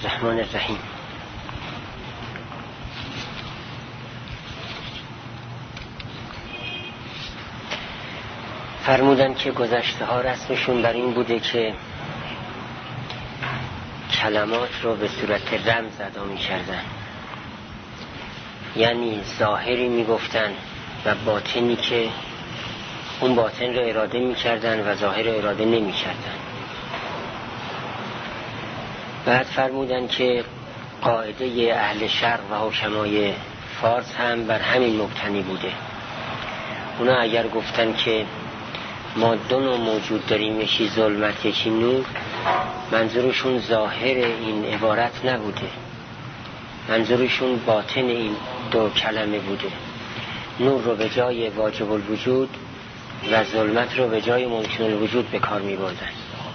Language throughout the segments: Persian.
الرحمن الرحیم. فرمودن که گذشته ها رسمشون بر این بوده که کلمات رو به صورت رمز ادا می کردن، یعنی ظاهری می گفتن و باطنی که اون باطن رو اراده می کردن و ظاهر رو اراده نمی کردن. بعد فرمودن که قاعده اهل شرق و حکمای فارس هم بر همین مبتنی بوده. اونا اگر گفتن که ما دو نوع موجود داریم، یکی ظلمت یکی نور، منظورشون ظاهر این عبارت نبوده، منظورشون باطن این دو کلمه بوده. نور رو به جای واجب الوجود و ظلمت رو به جای ممکن الوجود به کار می بردن.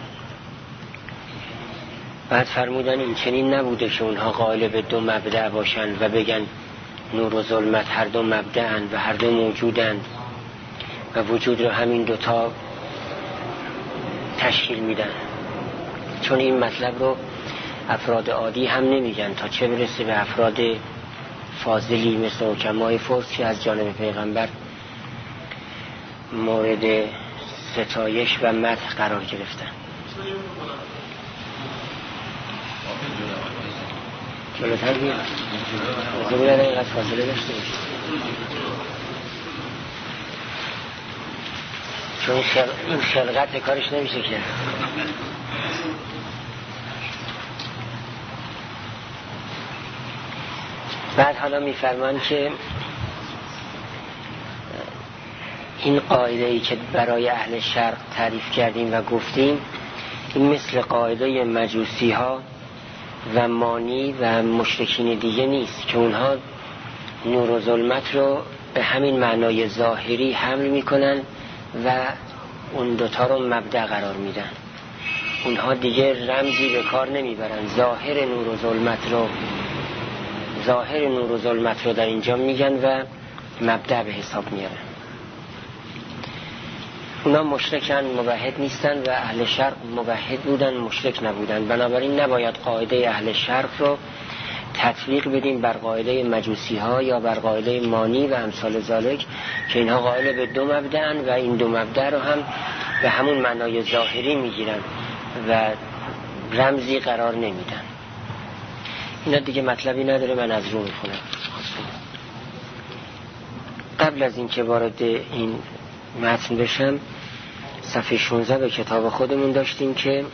بعد فرمودن این چنین نبوده که اونها قائل به دو مبدأ باشن و بگن نور و ظلمت هر دو مبدأن و هر دو موجودن و وجود رو همین دوتا تشکیل میدن، چون این مطلب رو افراد عادی هم نمیگن، تا چه برسه به افراد فاضلی مثل حکمای فارس که از جانب پیغمبر مورد ستایش و مدح قرار گرفتن. جلوتر بیاد از باید اینقدر فاصله داشته باشه، چون این خلقت کارش نمیشه که. بعد حالا میفرمان که این قاعده‌ای که برای اهل شرق تعریف کردیم و گفتیم، این مثل قاعده مجوسی ها و مانی و مشرکین دیگه نیست که اونها نور و ظلمت رو به همین معنای ظاهری حمل میکنن و اون دوتا رو مبدأ قرار میدن. اونها دیگه رمزی به کار نمیبرن، ظاهر نور و ظلمت رو در اینجا میگن و مبدأ به حساب میارن. اونا مشرکن، موحد نیستن و اهل شرق موحد بودن، مشرک نبودن. بنابراین نباید قاعده اهل شرق رو تطبیق بدیم بر قاعده مجوسی ها یا بر قاعده مانی و امثال ذالک که اینها قائل به دو مبدأن و این دو مبدأ رو هم به همون معنای ظاهری میگیرن و رمزی قرار نمیدن. اینا دیگه مطلبی نداره، من از رو میخونم. قبل از این که وارد این متن بشم، صفحه 16 به کتاب خودمون داشتیم که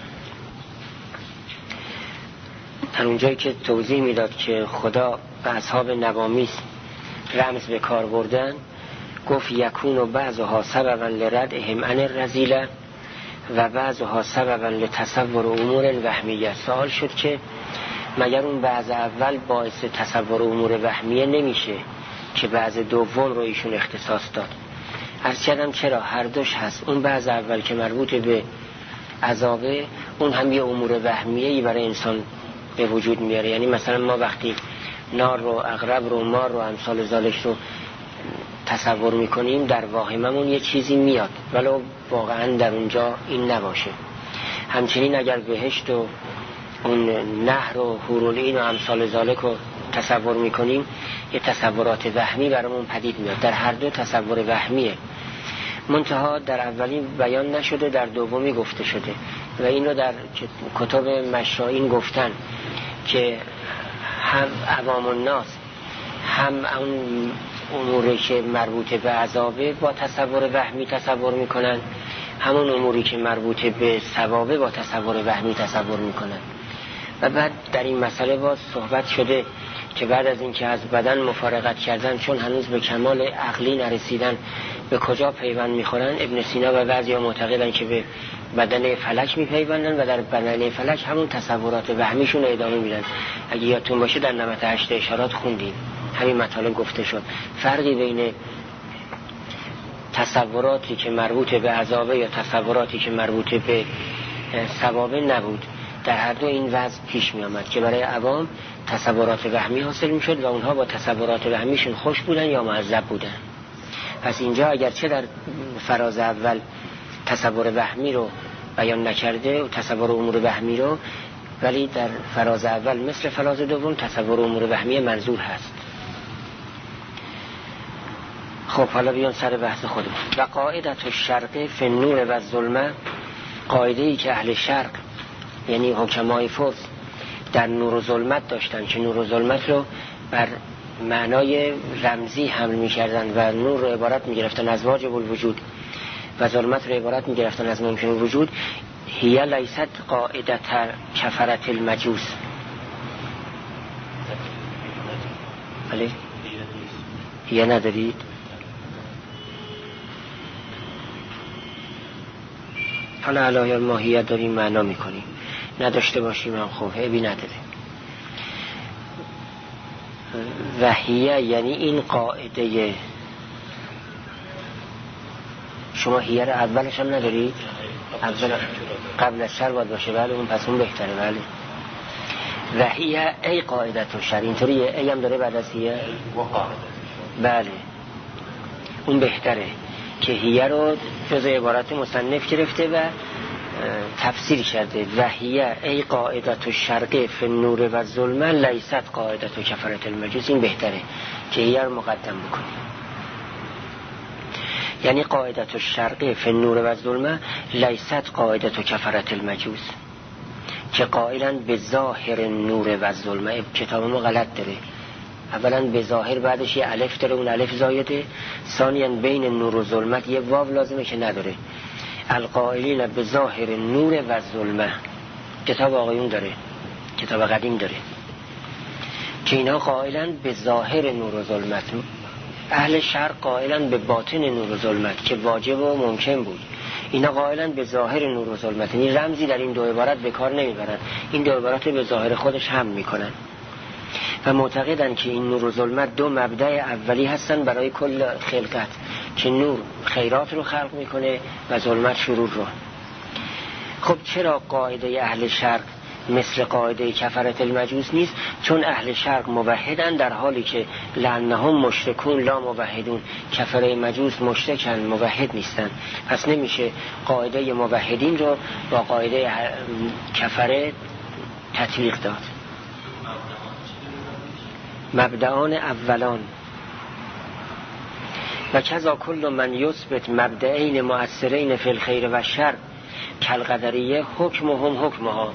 در اونجایی که توضیح میداد که خدا به اصحاب نوامیس رمز به کار بردن، گفت یکون و بعضها سببا لردهم عن الرذیله و بعضها سببا لتصور امور وهمیه. سوال شد که مگر اون بعض اول باعث تصور امور وهمیه نمیشه که بعض دوم رو ایشون اختصاص داد؟ عرض کردم چرا، هر دوش هست. اون بعض اول که مربوط به عذابه، اون هم یه امور وهمیه‌ای برای انسان به وجود میاره. یعنی مثلا ما وقتی نار رو، عقرب رو، مار رو، امثال ذالک رو تصور میکنیم، در واهممون یه چیزی میاد ولو واقعا در اونجا این نباشه. همچنین اگر بهشت و اون نهر و حورالعین و امثال ذالک رو تصور میکنیم، یه تصورات وهمی برامون پدید میاد. در هر دو تصور وهمیه، منتها در اولی بیان نشده، در دومی گفته شده و این رو در کتب مشائین گفتن که هم عوام الناس هم اون اموری که مربوط به عذابه با تصور وهمی تصور میکنن، همون اموری که مربوط به ثوابه با تصور وهمی تصور میکنن. و بعد در این مسئله باز صحبت شده که بعد از اینکه از بدن مفارقت کردن، چون هنوز به کمال عقلی نرسیدن، به کجا پیوند میخورن؟ ابن سینا و بعضیا معتقدن که به بدن فلک میپیوندن و در بدن فلک همون تصورات وهمیشون رو ادامه میدن. اگه یادتون باشه در 98 اشارات خوندیم همین مطالب گفته شد. فرقی بین تصوراتی که مربوط به عذابه یا تصوراتی که مربوط به ثوابه نبود. در هر دو این وضع پیش می آمد که برای عوام تصورات وهمی حاصل می شد و اونها با تصورات وهمیشون خوش بودن یا معذب بودن. پس اینجا اگرچه در فراز اول تصور وهمی رو بیان نکرده و تصور امور وهمی رو، ولی در فراز اول مثل فراز دوم تصور امور وهمی منظور هست. خب حالا بیان سر بحث خودمون. و قاعدت الشرق فی النور و الظلمه، قاعده ای که اهل شرق یعنی حکمای فرس در نور و ظلمت داشتن که نور و ظلمت رو بر معنای رمزی حمل می کردن و نور رو عبارت می گرفتن از واجب الوجود و ظلمت رو عبارت می گرفتن از ممکن الوجود. هی لیست قاعدت کفرت المجوس. بله هی ندارید؟ حالا علایه ماهیت داریم معنا میکنیم، نداشته باشیم هم خب عیبی نداره. وحیه یعنی این قاعده. شما هیه رو اولش هم ندارید؟ اول قبل از شر باید باشه. بله اون پس اون بهتره. بله وحیه ای قاعده تو شر، اینطوریه ای هم داره بعد از هیه. بله اون بهتره که هیه رو جز عبارت مصنف گرفته و تفسیر کرده. وحیه ای قاعدت الشرق فی النور و الظلمه لیست قاعدت کفرت المجوس. این بهتره که هیه رو مقدم بکنی. یعنی قاعدت الشرق فی النور و الظلمه لیست قاعدت کفرت المجوس، که قائلا به ظاهر نور و الظلمه. کتاب ما غلط داره. اولا به ظاهر بعدش یه الف داره، اون الف زایده. ثانیا بین نور و ظلمت یه واو لازمه که نداره. القائلین به ظاهر نور و ظلمه کتاب آقایون داره، کتاب قدیم داره که اینا قائلن به ظاهر نور و ظلمت. اهل شرق قائلن به باطن نور و ظلمت که واجب و ممکن بود. اینا قائلن به ظاهر نور و ظلمت، یعنی رمزی در این دو عبارت به کار نمیبرن، این دو عبارت به ظاهر خودش هم میکنن و معتقدن که این نور و ظلمت دو مبدأ اولی هستن برای کل خلقت، که نور خیرات رو خلق میکنه و ظلمت شرور رو. خب چرا قاعده اهل شرق مثل قاعده کفرت المجوس نیست؟ چون اهل شرق موحدن در حالی که لعنهم مشرکون لا موحدون. کفره مجوس مشرکن، موحد نیستن. پس نمیشه قاعده موحدین رو با قاعده کفره تطبیق داد. مبدعان اولان و کذا کل من یثبت مبدعین مؤثرین فی الخیر و شر کالقدریه حکمهم حکمها.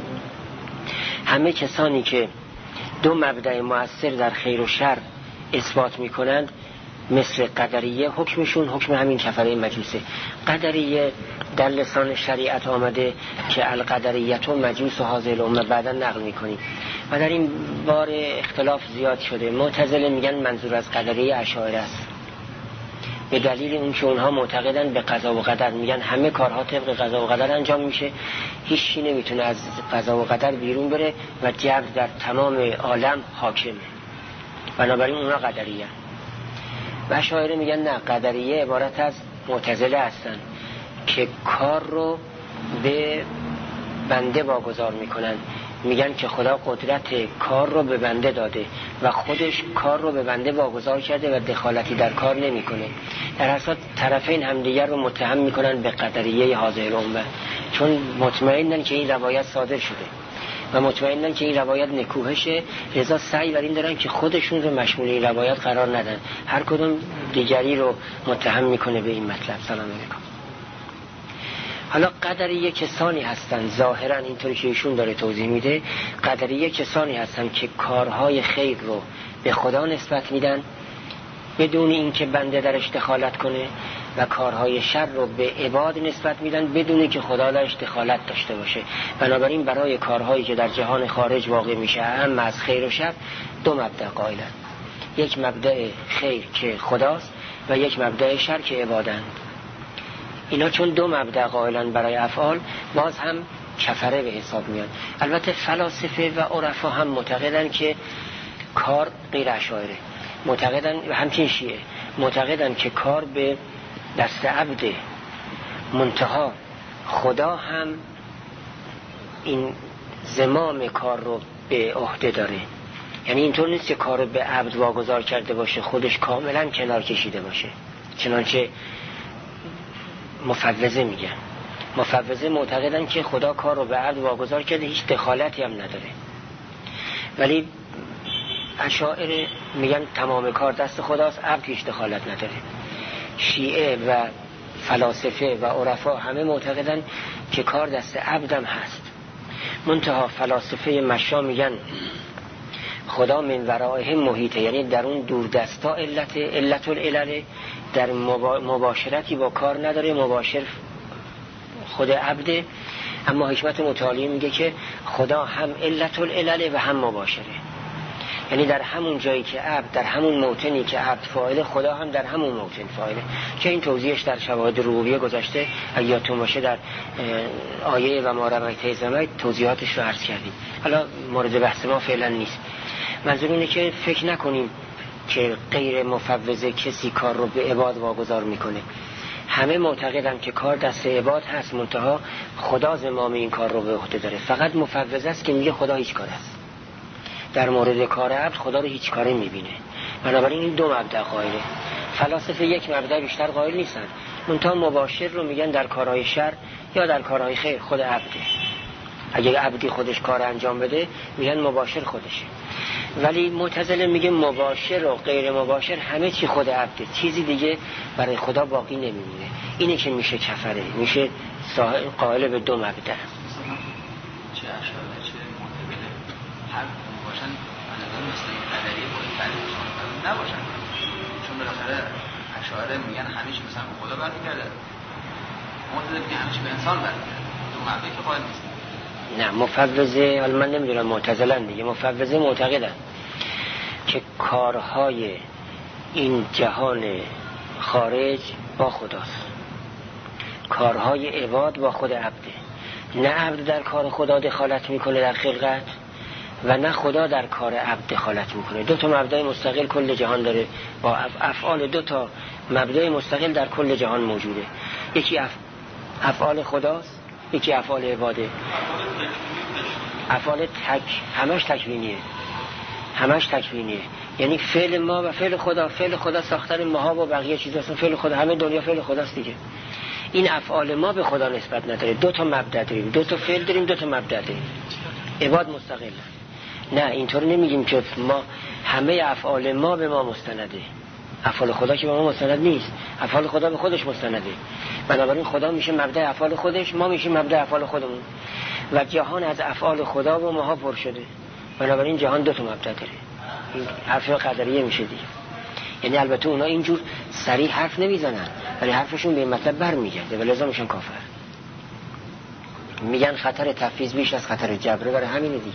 همه کسانی که دو مبدع مؤثر در خیر و شر اثبات میکنند مثل قدریه، حکمشون حکم همین کفره مجوسه. قدریه در لسان شریعت آمده که القدریت و مجوس و هذه الامه، بعدا نقل میکنیم و در این بار اختلاف زیاد شده. معتزله میگن منظور از قدریه اشاعره است، به دلیل اون که اونها معتقدن به قضا و قدر. میگن همه کارها طبق قضا و قدر انجام میشه، هیچ چی نمیتونه از قضا و قدر بیرون بره و جبر در تمام عالم حاکمه. بنابراین اونها قدریه. و اشاعره میگن نه، قدریه عبارت از معتزله هستن که کار رو به بنده واگذار میکنن. میگن که خدا قدرت کار رو به بنده داده و خودش کار رو به بنده واگذار کرده و دخالتی در کار نمیکنه. در اصل طرفین همدیگر رو متهم میکنن به قدریه هذه الامه، چون مطمئنن که این روایت صادر شده و مطمئنن که این روایت نکوهشه، لذا سعی بر این دارن که خودشون رو مشمول این روایت قرار ندن. هر کدوم دیگری رو متهم میکنه به این مطلب. سلام علیکم. حالا قدریه کسانی هستن، ظاهرا اینطوری که ایشون داره توضیح میده، قدریه کسانی هستن که کارهای خیر رو به خدا نسبت میدن بدون اینکه بنده درش دخالت کنه و کارهای شر رو به عباد نسبت میدن بدون که خدا درش دخالت داشته باشه. بنابراین برای کارهایی که در جهان خارج واقع میشه، اهم از خیر و شر، دو مبدأ قائلن. یک مبدأ خیر که خداست و یک مبدأ شر که عبادند. اینا چون دو مبدأ قائلن برای افعال، باز هم کفره به حساب میاد. البته فلاسفه و عرفا هم معتقدن که کار غیر اشاعره، معتقدن و همچنین شیعه معتقدن که کار به دست عبد، منتها خدا هم این زمام کار رو به عهده داره. یعنی اینطور نیست که کار رو به عبد واگذار کرده باشه، خودش کاملا کنار کشیده باشه، چنانچه مفوضه میگن. مفوضه معتقدن که خدا کار رو به عبد واگذار کرده، هیچ دخالتی هم نداره. ولی اشاعره میگن تمام کار دست خداست، عبد هیچ دخالت نداره. شیعه و فلاسفه و عرفا همه معتقدن که کار دست عبدم هست. منتها فلاسفه مشا میگن خدا من ورائهم محیطه، یعنی در اون دور دستا علت العلل، در مباشرتی با کار نداره، مباشر خود عبده. اما حکمت متعالی میگه که خدا هم علت العلل و هم مباشره، یعنی در همون جایی که عبد، در همون موطنی که عبد فاعل، خدا هم در همون موطن فاعله، که این توضیحش در شواهد ربوبیه گذاشته. اگه یادتون باشه در آیه و ما رمیت زمیت توضیحاتش رو عرض کردیم، حالا مورد بحث ما فعلا نیست. منظور اینه که فکر نکنیم که غیر مفوضه کسی کار رو به عباد واگذار میکنه. همه معتقدن که کار دست عباد هست، منتها خدا زمام این کار رو به عهده داره. فقط مفوضه است که میگه خدا هیچ کار است. در مورد کار عبد خدا رو هیچ کاری میبینه. بنابراین این دو مبدأ قائله. فلاسفه یک مبدأ بیشتر قائل نیستن، منتها مباشر رو میگن در کارهای شر یا در کارهای خیر خود عبده. اگه عبدی خودش کار انجام بده میگن مباشر خودشه. ولی معتزله میگه مباشر و غیر مباشر همه چی خود عبده، چیزی دیگه برای خدا باقی نمیمونه. اینه که میشه کفره، میشه قائل به دو مبدأ. چه اشاره چه معتزله هر باشن علما مثل قدریه باید تعریف نباشن، چون بالاخره اشاره میگن همه چی مثلا خدا برمیگرده، معتزله میگن همه چی به انسان برمیگرده. دو مبدأ که قائل نیست. نه مفوضه، حالا من نمیدونم معتزلن دیگه، مفوضه معتقدن که کارهای این جهان خارج با خداست، کارهای عباد با خود عبده. نه عبد در کار خدا دخالت میکنه در خلقت و نه خدا در کار عبد دخالت میکنه. دو تا مبدأ مستقل کل جهان داره، با افعال دو تا مبدأ مستقل در کل جهان موجوده. یکی افعال خداست، یکی افعال عباده. افعال همش تکوینیه، یعنی فعل ما و فعل خدا. فعل خدا ساختن ماها و بقیه چیزا، فعل خدا، همه دنیا فعل خداست دیگه. این افعال ما به خدا نسبت نداره. دو تا مبدأ داریم، دو تا فعل داریم، دو تا مبدأ داریم. عباد مستقل. نه اینطور نمیگیم که ما همه افعال ما به ما مستنده. افعال خدا که به ما مستند نیست، افعال خدا به خودش مستنده. بنابراین خدا میشه مبدأ افعال خودش، ما میشه مبدأ افعال خودمون و جهان از افعال خدا و ماها پر شده. بنابراین جهان دو تا مبدأ داره. این حرف قدریه میشه دیگه. یعنی البته اونا اینجور صریح حرف نمیزنن، ولی حرفشون به این مطلب برمیگرده و لذا میشن کافر. میگن خطر تفویض بیش از خطر جبره، برای همینه دیگه.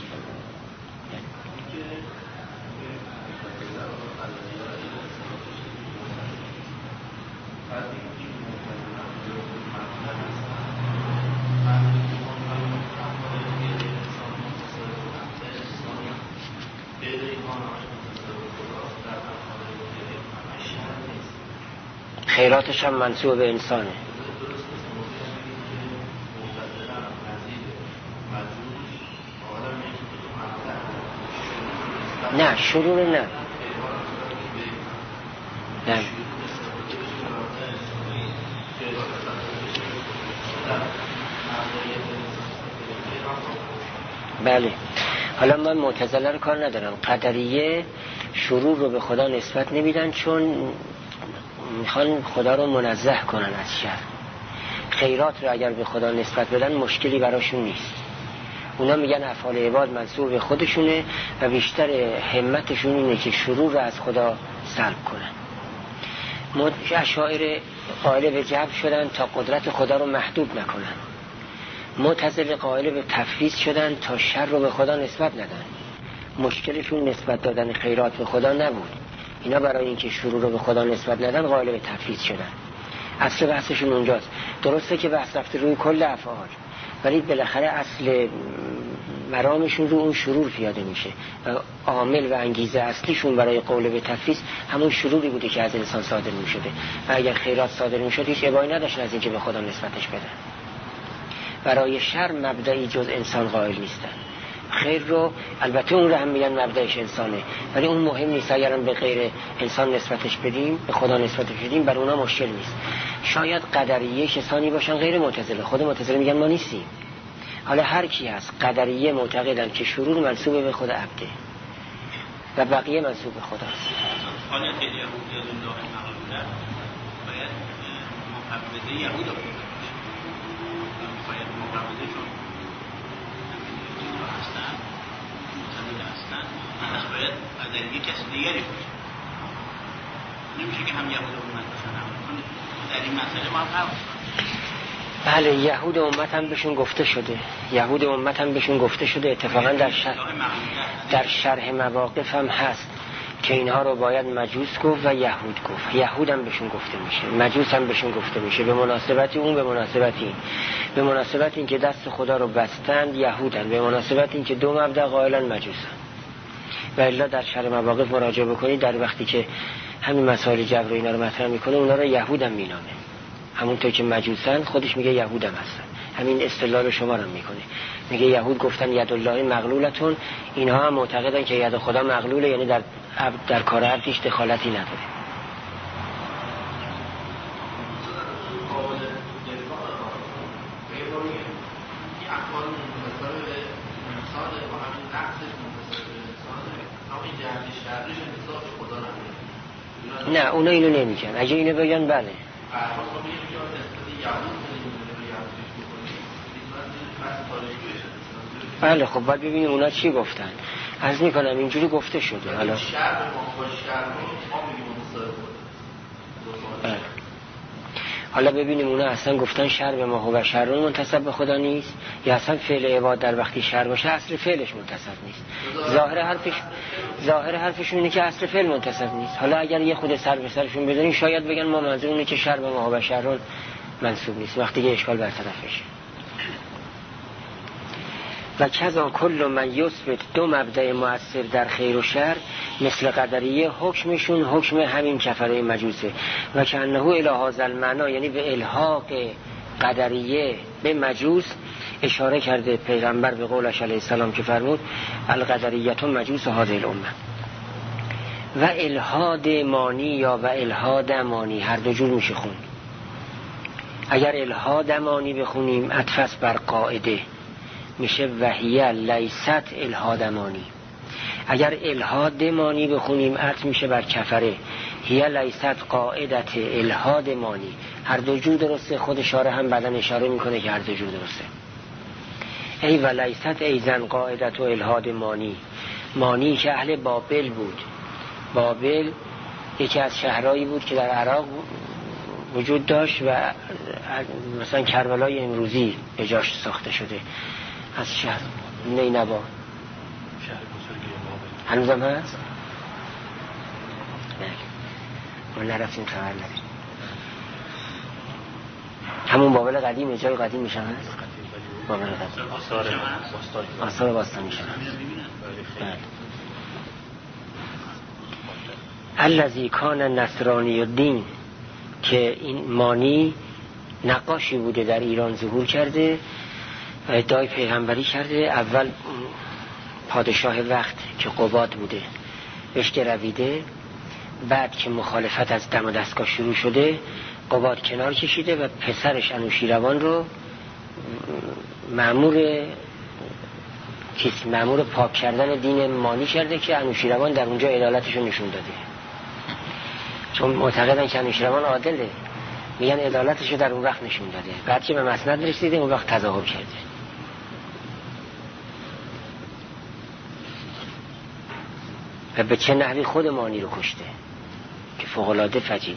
خیراتش هم منسوب به انسانه. نه شرور نه بله. حالا من معتزله رو کار ندارم. قدریه شرور رو به خدا نسبت نمیدن، چون میخوان خدا رو منزه کنن از شر. خیرات رو اگر به خدا نسبت بدن مشکلی براشون نیست. اونا میگن افعال عباد منسوب به خودشونه و بیشتر همتشون اینه که شرور رو از خدا سلب کنن. اشاعره قائل به جبر شدن تا قدرت خدا رو محدود نکنن. معتزله قائل به تفویض شدن تا شر رو به خدا نسبت ندن. مشکلشون نسبت دادن خیرات به خدا نبود. اینا برای اینکه شرور رو به خدا نسبت ندن قائل به تفویض شدن. اصل بحثشون اونجاست. درسته که بحث رفته روی کل افعال، ولی بالاخره اصل مرامشون رو اون شرور پیاده میشه و عامل و انگیزه اصلیشون برای قول به تفویض همون شروری بوده که از انسان صادر میشده و اگر خیرات صادر میشد هیچ ابایی نداشتن از اینکه به خدا نسبتش بدن. برای شر مبدئی جز انسان قائل نیستن. خیر رو البته اون رو هم میگن مبدأش انسانه، ولی اون مهم نیست. اگرم به غیر انسان نسبتش بدیم، به خدا نسبتش بدیم، بر اونا مشکل نیست. شاید قدریه کسانی باشن غیر معتزله، خود معتزله میگن ما نیستیم. حالا هر کی هست، قدریه معتقدن که شرور منسوب به خود عبده و بقیه منسوب به خداست. حالا که یهود الله مغلوبه باید مقابله یهود رو باید مقابله چون هستن متعلق هستن، پس باید قدریه کسی دیگری باشه. نمیشه که هم یهود امت باشن هم در این مسئله ما هم بله یهود امت هم بهشون گفته شده، یهود امت هم بهشون گفته شده. اتفاقا در شرح مواقف هم هست که اینها رو باید مجوس گفت و یهود گفت. یهود هم بهشون گفته میشه، مجوس هم بهشون گفته میشه، به مناسبت اون، به مناسبت این. به مناسبت این که دست خدا رو بستند یهودن، به مناسبت این که دو مبدأ قائلن مجوسن. و الا در شرح مواقف مراجعه بکنید، در وقتی که همین مسائل جبر و اینا رو مطرح میکنه اونا رو یهود هم مینامه، همونطور که مجوسن خودش میگه یهود هم هستن. همین اصطلاح رو شما هم میکنه، میگه یهود گفتن ید الله مغلولتون، اینها هم معتقدن که ید خدا مغلوله، یعنی در کار عبدش دخالتی نداره. نه اونا اینو نمیگن، اگه اینو بگن بله. بله خب باید ببینیم اونا چی گفتن. عرض میکنم اینجوری گفته شده. حالا حالا ببینیم اونا اصلا گفتن شر به ما و شرون منتسب به خدا نیست، یا اصلا فعل عباد در وقتی شر باشه اصل فعلش منتسب نیست. ظاهر حرفشون اینه که اصل فعل منتسب نیست. حالا اگر یه خود سر به سرشون بذارین شاید بگن ما منظور اینه که شر به ما و شرون منسوب نیست، وقتی که اشکال برطرف بشه. و کذا کل من یثبت دو مبدأ مؤثر در خیر و شر مثل قدریه، حکمشون حکم همین کفره مجوسه. و که انه الی هذا المعنی، یعنی به الحاق قدریه به مجوس اشاره کرده پیغمبر به قولش علیه السلام که فرمود القدریه مجوس هذه الامه. و الحاد مانی یا و الحاد مانی هر دو جور میشه خون. اگر الحاد مانی بخونیم عطف بر قاعده میشه وحیه لیست الهادمانی. اگر الهادمانی بخونیم عطف میشه بر کفره هیه لیست قاعدت الهادمانی. هر دو جور درسته. خود اشاره هم بعدن اشاره میکنه که هر دو جور درسته. ای و لیست ایزن قاعدت الهادمانی، مانی که اهل بابل بود. بابل یکی از شهرهایی بود که در عراق وجود داشت و مثلا کربلای امروزی به جاش ساخته شده از شهر نینوا. هنوزم هست؟ ما نرفتیم خبر نداریم. همون بابل قدیم جای قدیم میشن هست؟ بابل قدیم آثار باستانی میشن. الذی کان نصرانی الدین، که این مانی نقاشی بوده در ایران ظهور کرده و ادعای پیغمبری کرده. اول پادشاه وقت که قباد بوده بهش گرویده، بعد که مخالفت از دم و دستگاه شروع شده قباد کنار کشیده و پسرش انوشیروان رو مأمور پاک کردن دین مانی کرده که انوشیروان در اونجا عدالتشو نشون داده. چون معتقدن که انوشیروان عادله، میگن عدالتشو در اون وقت نشون داده. بعد که به مسند رسیده اون وقت تظاهر کرده. و به چه نحوی خود مانی رو کشته که فوق‌العاده فجیع.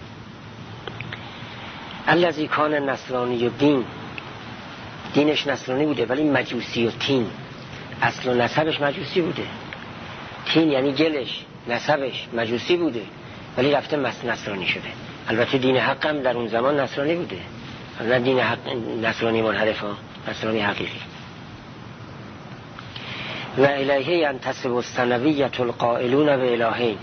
الذی کان نصرانی الدین، دینش نصرانی بوده ولی مجوسی و تین، اصل و نسبش مجوسی بوده. تین یعنی گلش، نسبش مجوسی بوده ولی رفته نصرانی شده. البته دین حق هم در اون زمان نصرانی بوده، نه دین حق نصرانی منحرف ها، نصرانی حقیقی. و الیه ینتسب الثنویة القائلون و الهین،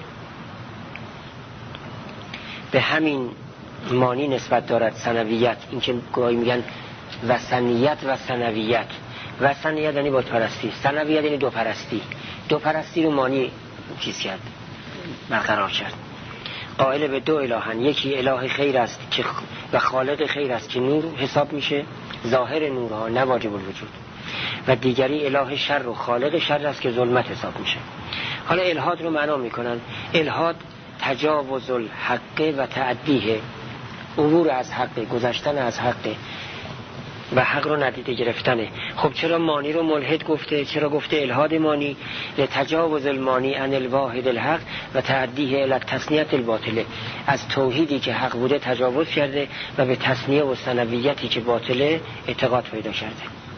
به همین مانی نسبت دارد ثنویت. این که گاهی میگن وثنیت و ثنویت، و ثنیت یعنی بت پرستی، ثنویت یعنی دو پرستی. دو پرستی رو مانی چیز کرد، برقرار کرد. قائل به دو الهن، یکی اله خیر است که و خالق خیر است که نور حساب میشه، ظاهر نورها نه واجب الوجود، و دیگری اله شر و خالق شر است که ظلمت حساب میشه. حالا الهاد رو معنا میکنن. الهاد تجاوز الحق و تعدیه، عبور از حق، گذشتن از حق و حق رو ندیده گرفتنه. خب چرا مانی رو ملحد گفته؟ چرا گفته الهاد مانی؟ لتجاوز المانی عن الواحد الحق و تعدیه الی تثنیت الباطله، از توحیدی که حق بوده تجاوز کرده و به تثنیه و ثنویتی که باطله اعتقاد پیدا کرده.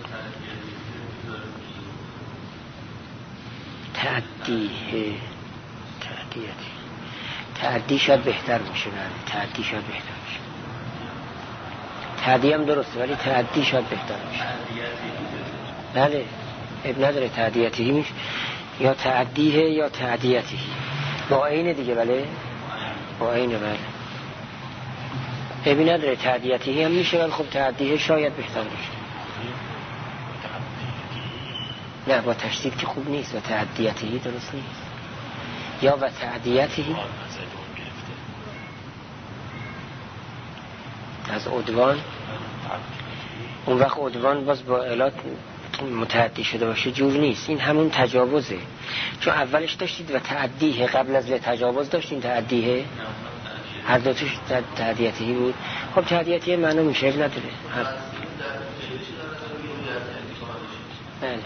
تعدی شاید بهتر باشه. تعدی شاید بهتر باشه. تعدی هم درسته ولی تعدی شاید بهتر باشه. بله اب نداره، تعدیتی میشه یا تعدیه یا تعدیتی با عین دیگه. بله با عین. بله اب نداره، تعدیتی هم میشه ولی خب تعدیه شاید بهتر باشه. نه با تشدید که خوب نیست، و تعدیتی درست نیست. یا و تعدیتی از عدوان، اون وقت عدوان باز با علات متعدی شده باشه جور نیست. این همون تجاوزه، چون اولش داشتید و تعدیه، قبل از تجاوز داشتیم تعدیه، هر دو توش تعدیتی بود. خب تعدیتی معنی میشه نداره. بله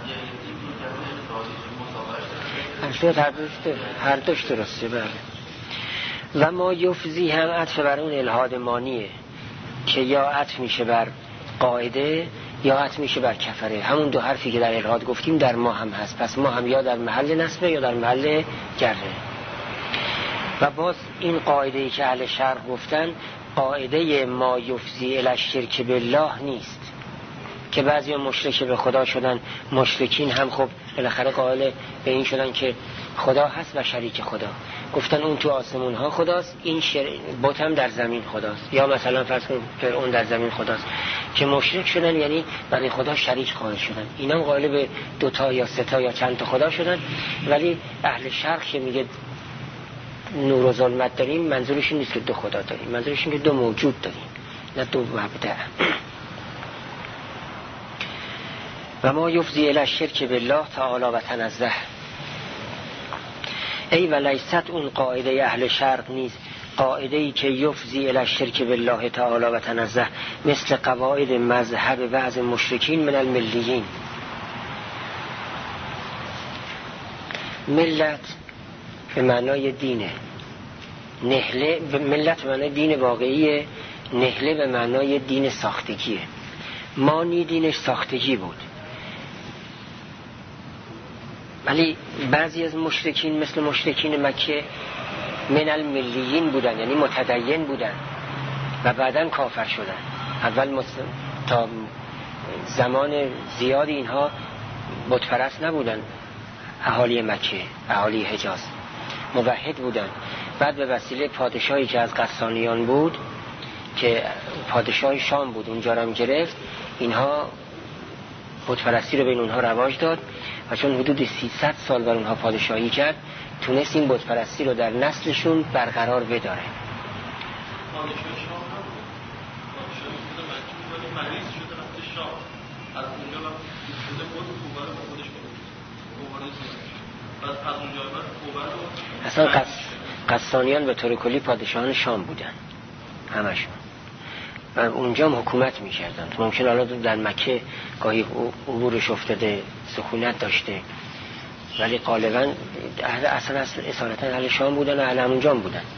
هر دوش درسته. بله و ما یفزی هم عطف بر اون الهاد مانیه که یا عطف میشه بر قاعده یا عطف میشه بر کفره. همون دو حرفی که در الهاد گفتیم در ما هم هست. پس ما هم یا در محل نصبه یا در محل جره. و باز این قاعده‌ای که اهل شرح گفتن قاعده ما یفزی الی الشرک بالله نیست، که بعضی مشرک به خدا شدن. مشرکین هم خب بالاخره قائل به این شدن که خدا هست و شریک خدا. گفتن اون تو آسمون ها خداست، این بت هم در زمین خداست، یا مثلا فرض کن فرعون در زمین خداست. که مشرک شدن یعنی برای خدا شریک قائل شدن. اینا قائل به دوتا یا سه یا چند تا خدا شدن. ولی اهل شرق که میگه نور و ظلمت داریم، منظورش این نیست که دو خدا داریم، منظورش این که دو موجود داریم، نه دو مبدع. و ما یفزی الی الشرک بالله تعالی و تنزه. ای ولیست اون قاعده اهل شرق نیست، قاعده‌ای که یفزی الی الشرک بالله تعالی و تنزه، مثل قواعد مذهب بعض مشرکین من الملیین. ملت به معنای دینه، نهله ملت به معنای دین واقعیه، نهله به معنای دین ساختگیه. مانی دینش ساختگی بود، ولی بعضی از مشرکین مثل مشرکین مکه من الملیین بودن، یعنی متدین بودن و بعداً کافر شدن. اول تا زمان زیادی اینها بت پرست نبودن. اهالی مکه، اهالی حجاز موحد بودن. بعد به وسیله پادشاهی که از غسانیان بود که پادشاه شام بود اونجا رو گرفت، اینها بت پرستی رو بین اونها رواج داد و چون حدود 300 سال بر اونها پادشاهی کرد تونست این بت پرستی رو در نسلشون برقرار بداره. اصلا غسانیان به طور کلی پادشاهان شام بودن همشون و اونجا هم حکومت می‌کردن. ممکن حالا در مکه گاهی عبورش افتاده، سکونت داشته، ولی غالبا اصلا اصالتا اهل شام بودن و اهل اونجا هم بودن.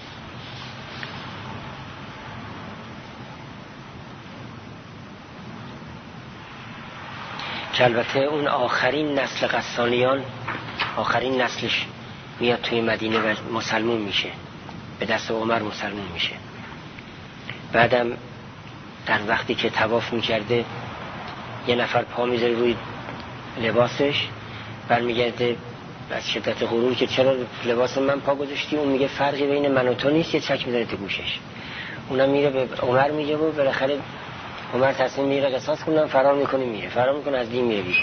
که البته اون آخرین نسل غسانیان، آخرین نسلش میاد توی مدینه و مسلمون میشه، به دست عمر مسلمون میشه. بعدم در وقتی که طواف میکرده یه نفر پا میذاره روی لباسش، برمیگرده از شدت غرور که چرا لباس من پا گذاشتی، اون میگه فرقی بین من و تو نیست، یه چک میذاره تو گوشش. اونم میره به عمر میگه و بالاخره عمر تصمیم میگیره قصاص کنه، فرار میکنه میره، فرار میکنه از دین میره بیرون.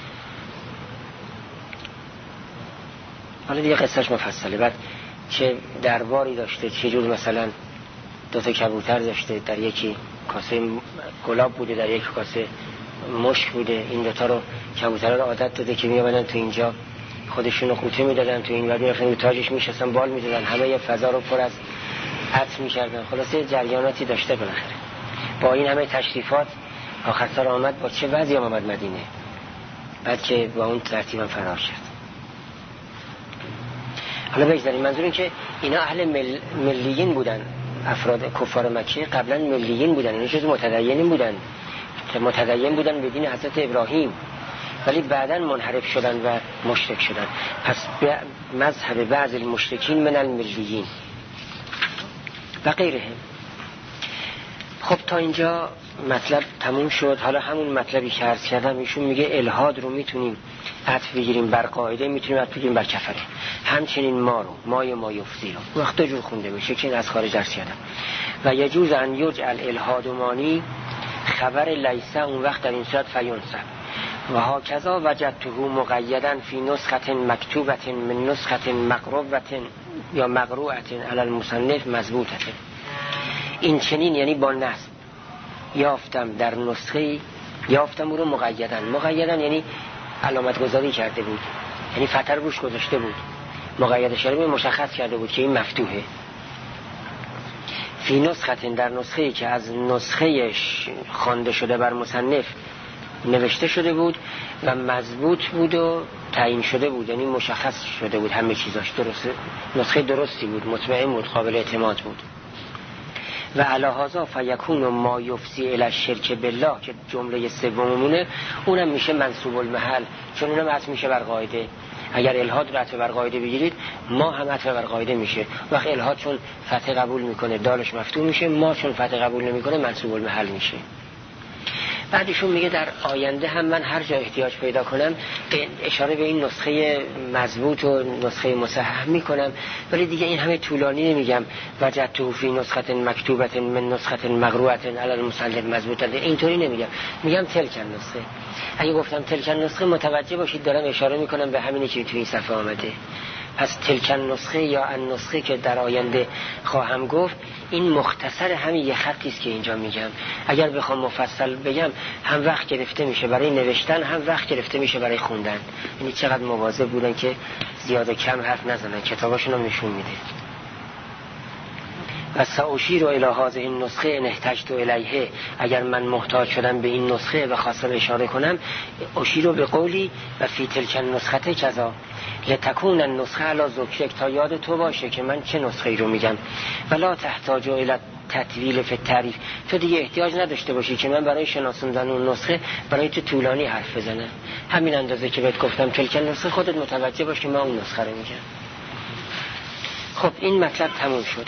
حالا دیگه قصهش مفصله. بعد چه درباری داشته، چه جور مثلا 2 تا کبوتر داشته، در یکی کاسه گلاب بوده، در یک کاسه مشک بوده. این 2 تا رو کبوترها رو عادت داده که میامدن تو اینجا خودشون رو قوطه میدادن، تو این ور میرفتن رو تاجش میشستن بال میدادن، همه یه فضا رو پر از عطر میکردن. خلاصه جریاناتی داشته. بالاخره با این همه تشریفات آخر سر آمد با چه وضعی آمد مدینه، بعد که با اون ترتیبا فرار کرد. حالا بگذاریم، منظور این که اینا اهل ملیین بودن، افراد کفار مکه قبلا ملیین بودن، اینا جز متدینین بودن که متدین بودن به دین حضرت ابراهیم، ولی بعداً منحرف شدن و مشرک شدن. پس مذهب بعض المشرکین من الملیین و غیرهم. خب تا اینجا مطلب تموم شد. حالا همون مطلبی که عرض کردم، ایشون میگه الحاد رو میتونیم عطف بگیریم بر قاعده، میتونیم عطف بگیریم بر کفره. همچنین ما رو ما یفزی رو وقت 2 جور خونده میشه که این از خارج درس کردم. و یجوز ان یجعل الحاد مانی خبر لیسه، اون وقت در این صورت فینسب. و هاکذا وجدته مقیدا فی نسخه مکتوبه من نسخه مقروبه یا مقروعه علی المصنف مضبوطه. این چنین یعنی با نصب یافتم در نسخه، یافتم او رو مقیدا یعنی علامت گذاری کرده بود، یعنی فتح روش گذاشته بود، مقید شده مشخص کرده بود که این مفتوحه. فی نسخه، در نسخه‌ای که از نسخه خوانده شده بر مصنف نوشته شده بود و مضبوط بود و تعیین شده بود، یعنی مشخص شده بود همه چیزاش درسته، نسخه درستی بود، مطمئن بود، قابل اعتماد بود. و علی هذا فیکون ما یفضی الی الشرک بالله که جمله سوممونه، اونم میشه منصوب المحل، چون اونم عطف میشه بر قاعده. اگر الحاد رو عطف بر قاعده بگیرید، ما هم عطف بر قاعده میشه. وقت الحاد چون فتح قبول میکنه دالش مفتوح میشه، ما چون فتح قبول نمیکنه منصوب المحل میشه. بعدشون میگه در آینده هم من هر جا احتیاج پیدا کنم اشاره به این نسخه مضبوط و نسخه مصحح میکنم، ولی دیگه این همه طولانی نمیگم وجدته فی نسخه مکتوبه من نسخه مقروءه علی المصنف مضبوطه، اینطوری نمیگم، میگم تلک النسخه. اگه گفتم تلک النسخه متوجه باشید دارم اشاره میکنم به همینی که تو این صفحه آمده. پس تلک النسخه یا النسخه که در آینده خواهم گفت، این مختصر همین یه خطی است که اینجا میگم. اگر بخوام مفصل بگم هم وقت گرفته میشه برای نوشتن، هم وقت گرفته میشه برای خوندن. یعنی چقدر مواظب بودن که زیاد کم حرف نزنن، کتاباشون هم نشون میده. و سأشیر الی هذه النسخه ان احتجت الیه، اگر من محتاج شدم به این نسخه و خواستم اشاره کنم، اشیر به قولی و فی تلک النسخه کذا لتکون النسخه علی ذکرک، تا یاد تو باشه که من چه نسخه ای رو میگم. ولا تحتاج الی تطویل فی التعریف، تو دیگه احتیاج نداشته باشی که من برای شناسوندن اون نسخه برای تو طولانی حرف بزنم. همین اندازه که بهت گفتم تلک النسخه، خودت متوجه باش که من اون نسخه رو میگم. خب این مطلب تموم شد.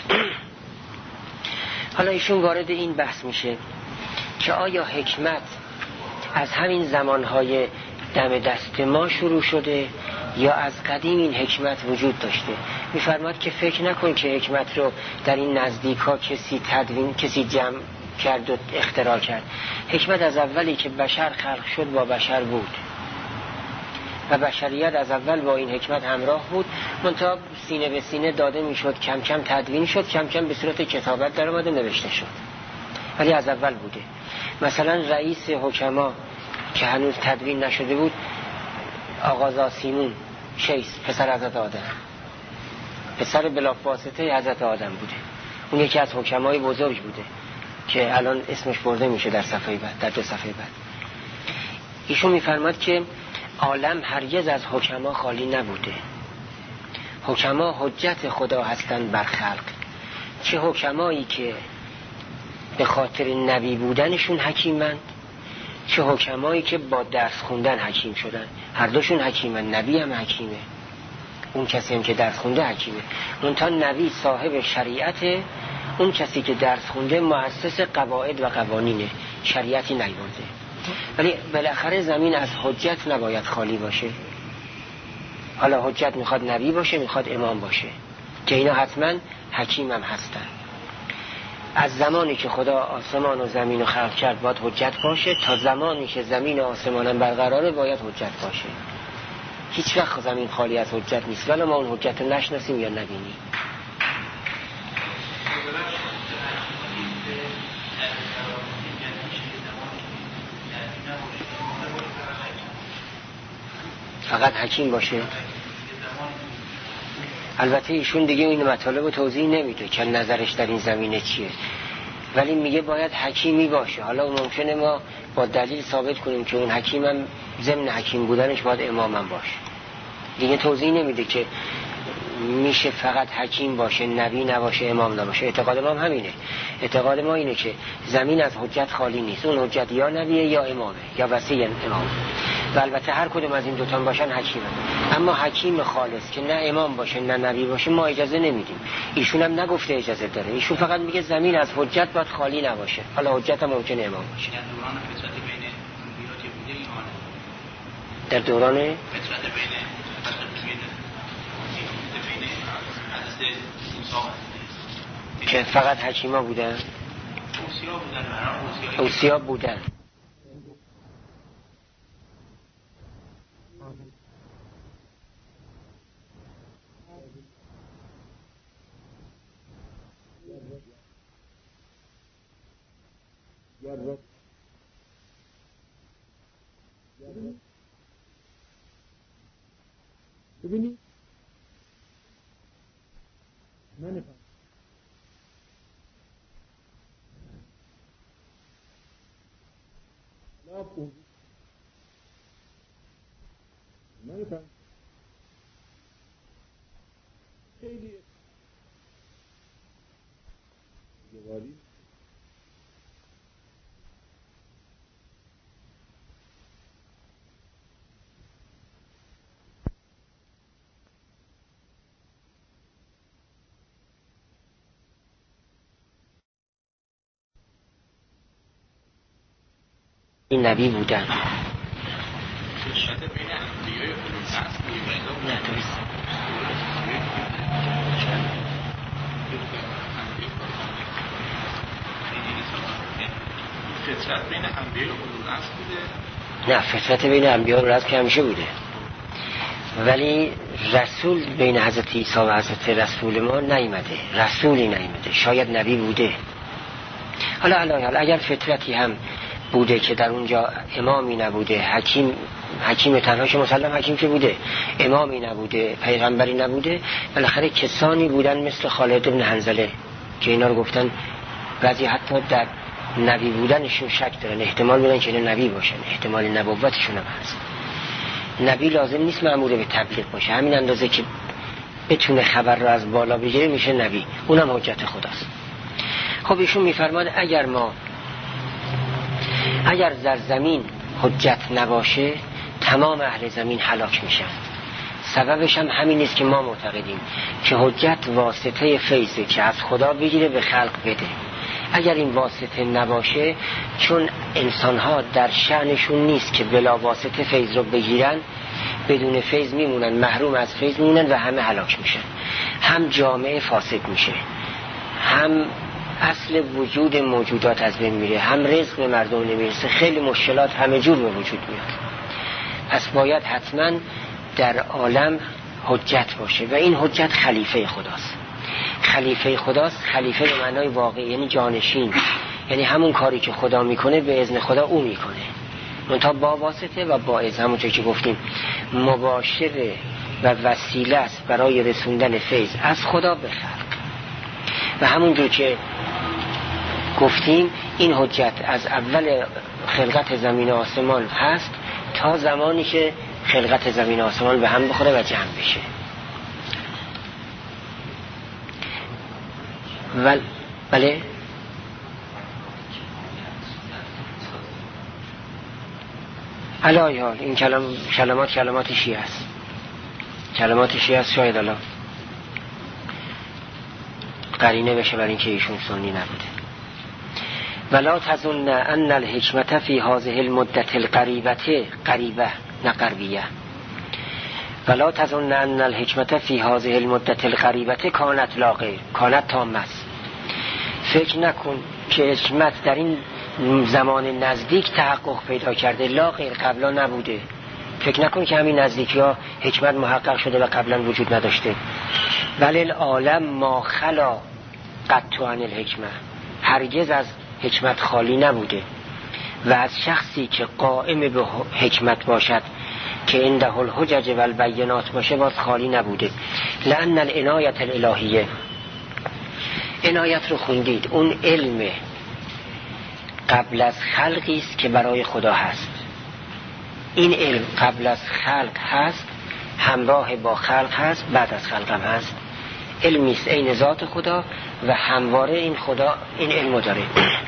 حالا ایشون وارد این بحث میشه که آیا حکمت از همین زمانهای دم دست ما شروع شده یا از قدیم این حکمت وجود داشته. میفرماد که فکر نکن که حکمت رو در این نزدیک ها کسی جمع کرد و اختراع کرد. حکمت از اولی که بشر خلق شد با بشر بود و بشریت از اول با این حکمت همراه بود، منتها سینه به سینه داده میشد، کم کم تدوین شد، کم کم به صورت کتابت در اومده نوشته شد، ولی از اول بوده. مثلا رئیس حکما که هنوز تدوین نشده بود، آقا سیمون شیس، پسر حضرت آدم، پسر بلافاصله حضرت آدم بوده. اون یکی از حکمای بزرگ بوده که الان اسمش برده میشه در صفحه بعد، در 2 صفحه بعد. ایشون میفرماد که عالم هرگز از حکما خالی نبوده. حکما حجت خدا هستند بر خلق، چه حکمایی که به خاطر نبی بودنشون حکیمند، چه حکمایی که با درس خوندن حکیم شدن. هر دوشون حکیمند، نبی هم حکیمه، اون کسی هم که درس خونده حکیمه. منتها نبی صاحب شریعته، اون کسی که درس خونده مؤسس قواعد و قوانینه، شریعتی نیورده. ولی بالاخره زمین از حجت نباید خالی باشه. حالا حجت میخواد نبی باشه، میخواد امام باشه، که اینا حتما حکیم هم هستن. از زمانی که خدا آسمان و زمین رو خلق کرد باید حجت باشه، تا زمانی که زمین و آسمان هم برقراره باید حجت باشه. هیچ وقت زمین خالی از حجت نیست، ولی ما اون حجت رو نشناسیم یا نبینیم. فقط حکیم باشه. البته ایشون دیگه این مطالب رو توضیح نمیده که نظرش در این زمینه چیه، ولی میگه باید حکیمی باشه. حالا ممکنه ما با دلیل ثابت کنیم که اون حکیم هم ضمن حکیم بودنش باید امام هم باشه. دیگه توضیح نمیده که میشه فقط حکیم باشه، نبی نباشه، امام نباشه. اعتقاد ما هم همینه. اعتقاد ما اینه که زمین از حجت خالی نیست، اون حجت یا نبیه یا امامه یا وصی امام. و البته هر کدوم از این دوتان باشن حکیمه. اما حکیم خالص که نه امام باشه نه نبی باشه ما اجازه نمیدیم. ایشون هم نگفته اجازه داره، ایشون فقط میگه زمین از حجت باید خالی نباشه. حالا حجت هم ممکنه امام باشه. در دوران که فقط حکیما بودن، اوصیا بودن. ببینید من خیلی جواری این نبی بودن. نه درست. فطرت بین انبیاء و اولوالعصر نه بوده؟ فطرت بین انبیاء و اولوالعصر که همیشه بوده، ولی رسول بین حضرت عیسی و حضرت رسول ما نیامده، رسولی نیامده. شاید نبی بوده. حالا اگر فطرتی هم بوده که در اونجا امامی نبوده، حکیم تنهاش مسلم حکیم که بوده، امامی نبوده، پیغمبری نبوده، بالاخره کسانی بودن مثل خالد بن حنظله که اینا رو گفتن بعضی حتی در نبی بودنشون شک دارن، احتمال میدن که اینا نبی باشن، احتمال نبوتشون هم هست. نبی لازم نیست مأمور به تبلیغ باشه، همین اندازه که بتونه خبر رو از بالا بگیره میشه نبی، اونم حجت خداست. خب ایشون میفرماد اگر در زمین حجت نباشه تمام اهل زمین هلاک میشن. سببش هم همین است که ما معتقدیم که حجت واسطه فیضه که از خدا بگیره به خلق بده. اگر این واسطه نباشه، چون انسانها در شأنشون نیست که بلا واسطه فیض رو بگیرن، بدون فیض میمونن، محروم از فیض میمونن و همه هلاک میشن. هم جامعه فاسد میشه، هم اصل وجود موجودات از بین میره، هم رزق به مردم نمیرسه، خیلی مشکلات همه جور به وجود میاد. پس باید حتما در عالم حجت باشه و این حجت خلیفه خداست. خلیفه خداست، خلیفه به معنای واقعی یعنی جانشین، یعنی همون کاری که خدا میکنه به اذن خدا او میکنه، منتها با واسطه و باعث، همونطور که گفتیم مباشر و وسیله است برای رسوندن فیض از خدا به خلق. و همونجور که گفتیم این حجت از اول خلقت زمین و آسمان هست تا زمانی که خلقت زمین و آسمان به هم بخوره و جمع بشه. بله الان این کلمات شیعه است، کلمات شیعه است. شاید الان قرینه بشه برای اینکه ایشون سنی نبوده. ولا تظن ان الحکمت فی هذه المدت القریبه قریبه نه قربیه. ولا تظن ان الحکمت فی هذه المدت القریبه کانت لا غیر، کانت تامه است. فکر نکن که حکمت در این زمان نزدیک تحقق پیدا کرده، لا غیر قبلا نبوده. فکر نکن که همین نزدیکی ها حکمت محقق شده و قبلا وجود نداشته. ولی العالم ما خلا قط عن الحکمه، هرگز از حکمت خالی نبوده و از شخصی که قائم به حکمت باشد که عنده الحجج و البینات باشه باز خالی نبوده. لأن العنایت الالهیه، عنایت رو خوندید، اون علم قبل از خلقی است که برای خدا هست. این علم قبل از خلق هست، همراه با خلق هست، بعد از خلق هم هست. علمی است عین ذات خدا و همواره این خدا این علمو داره.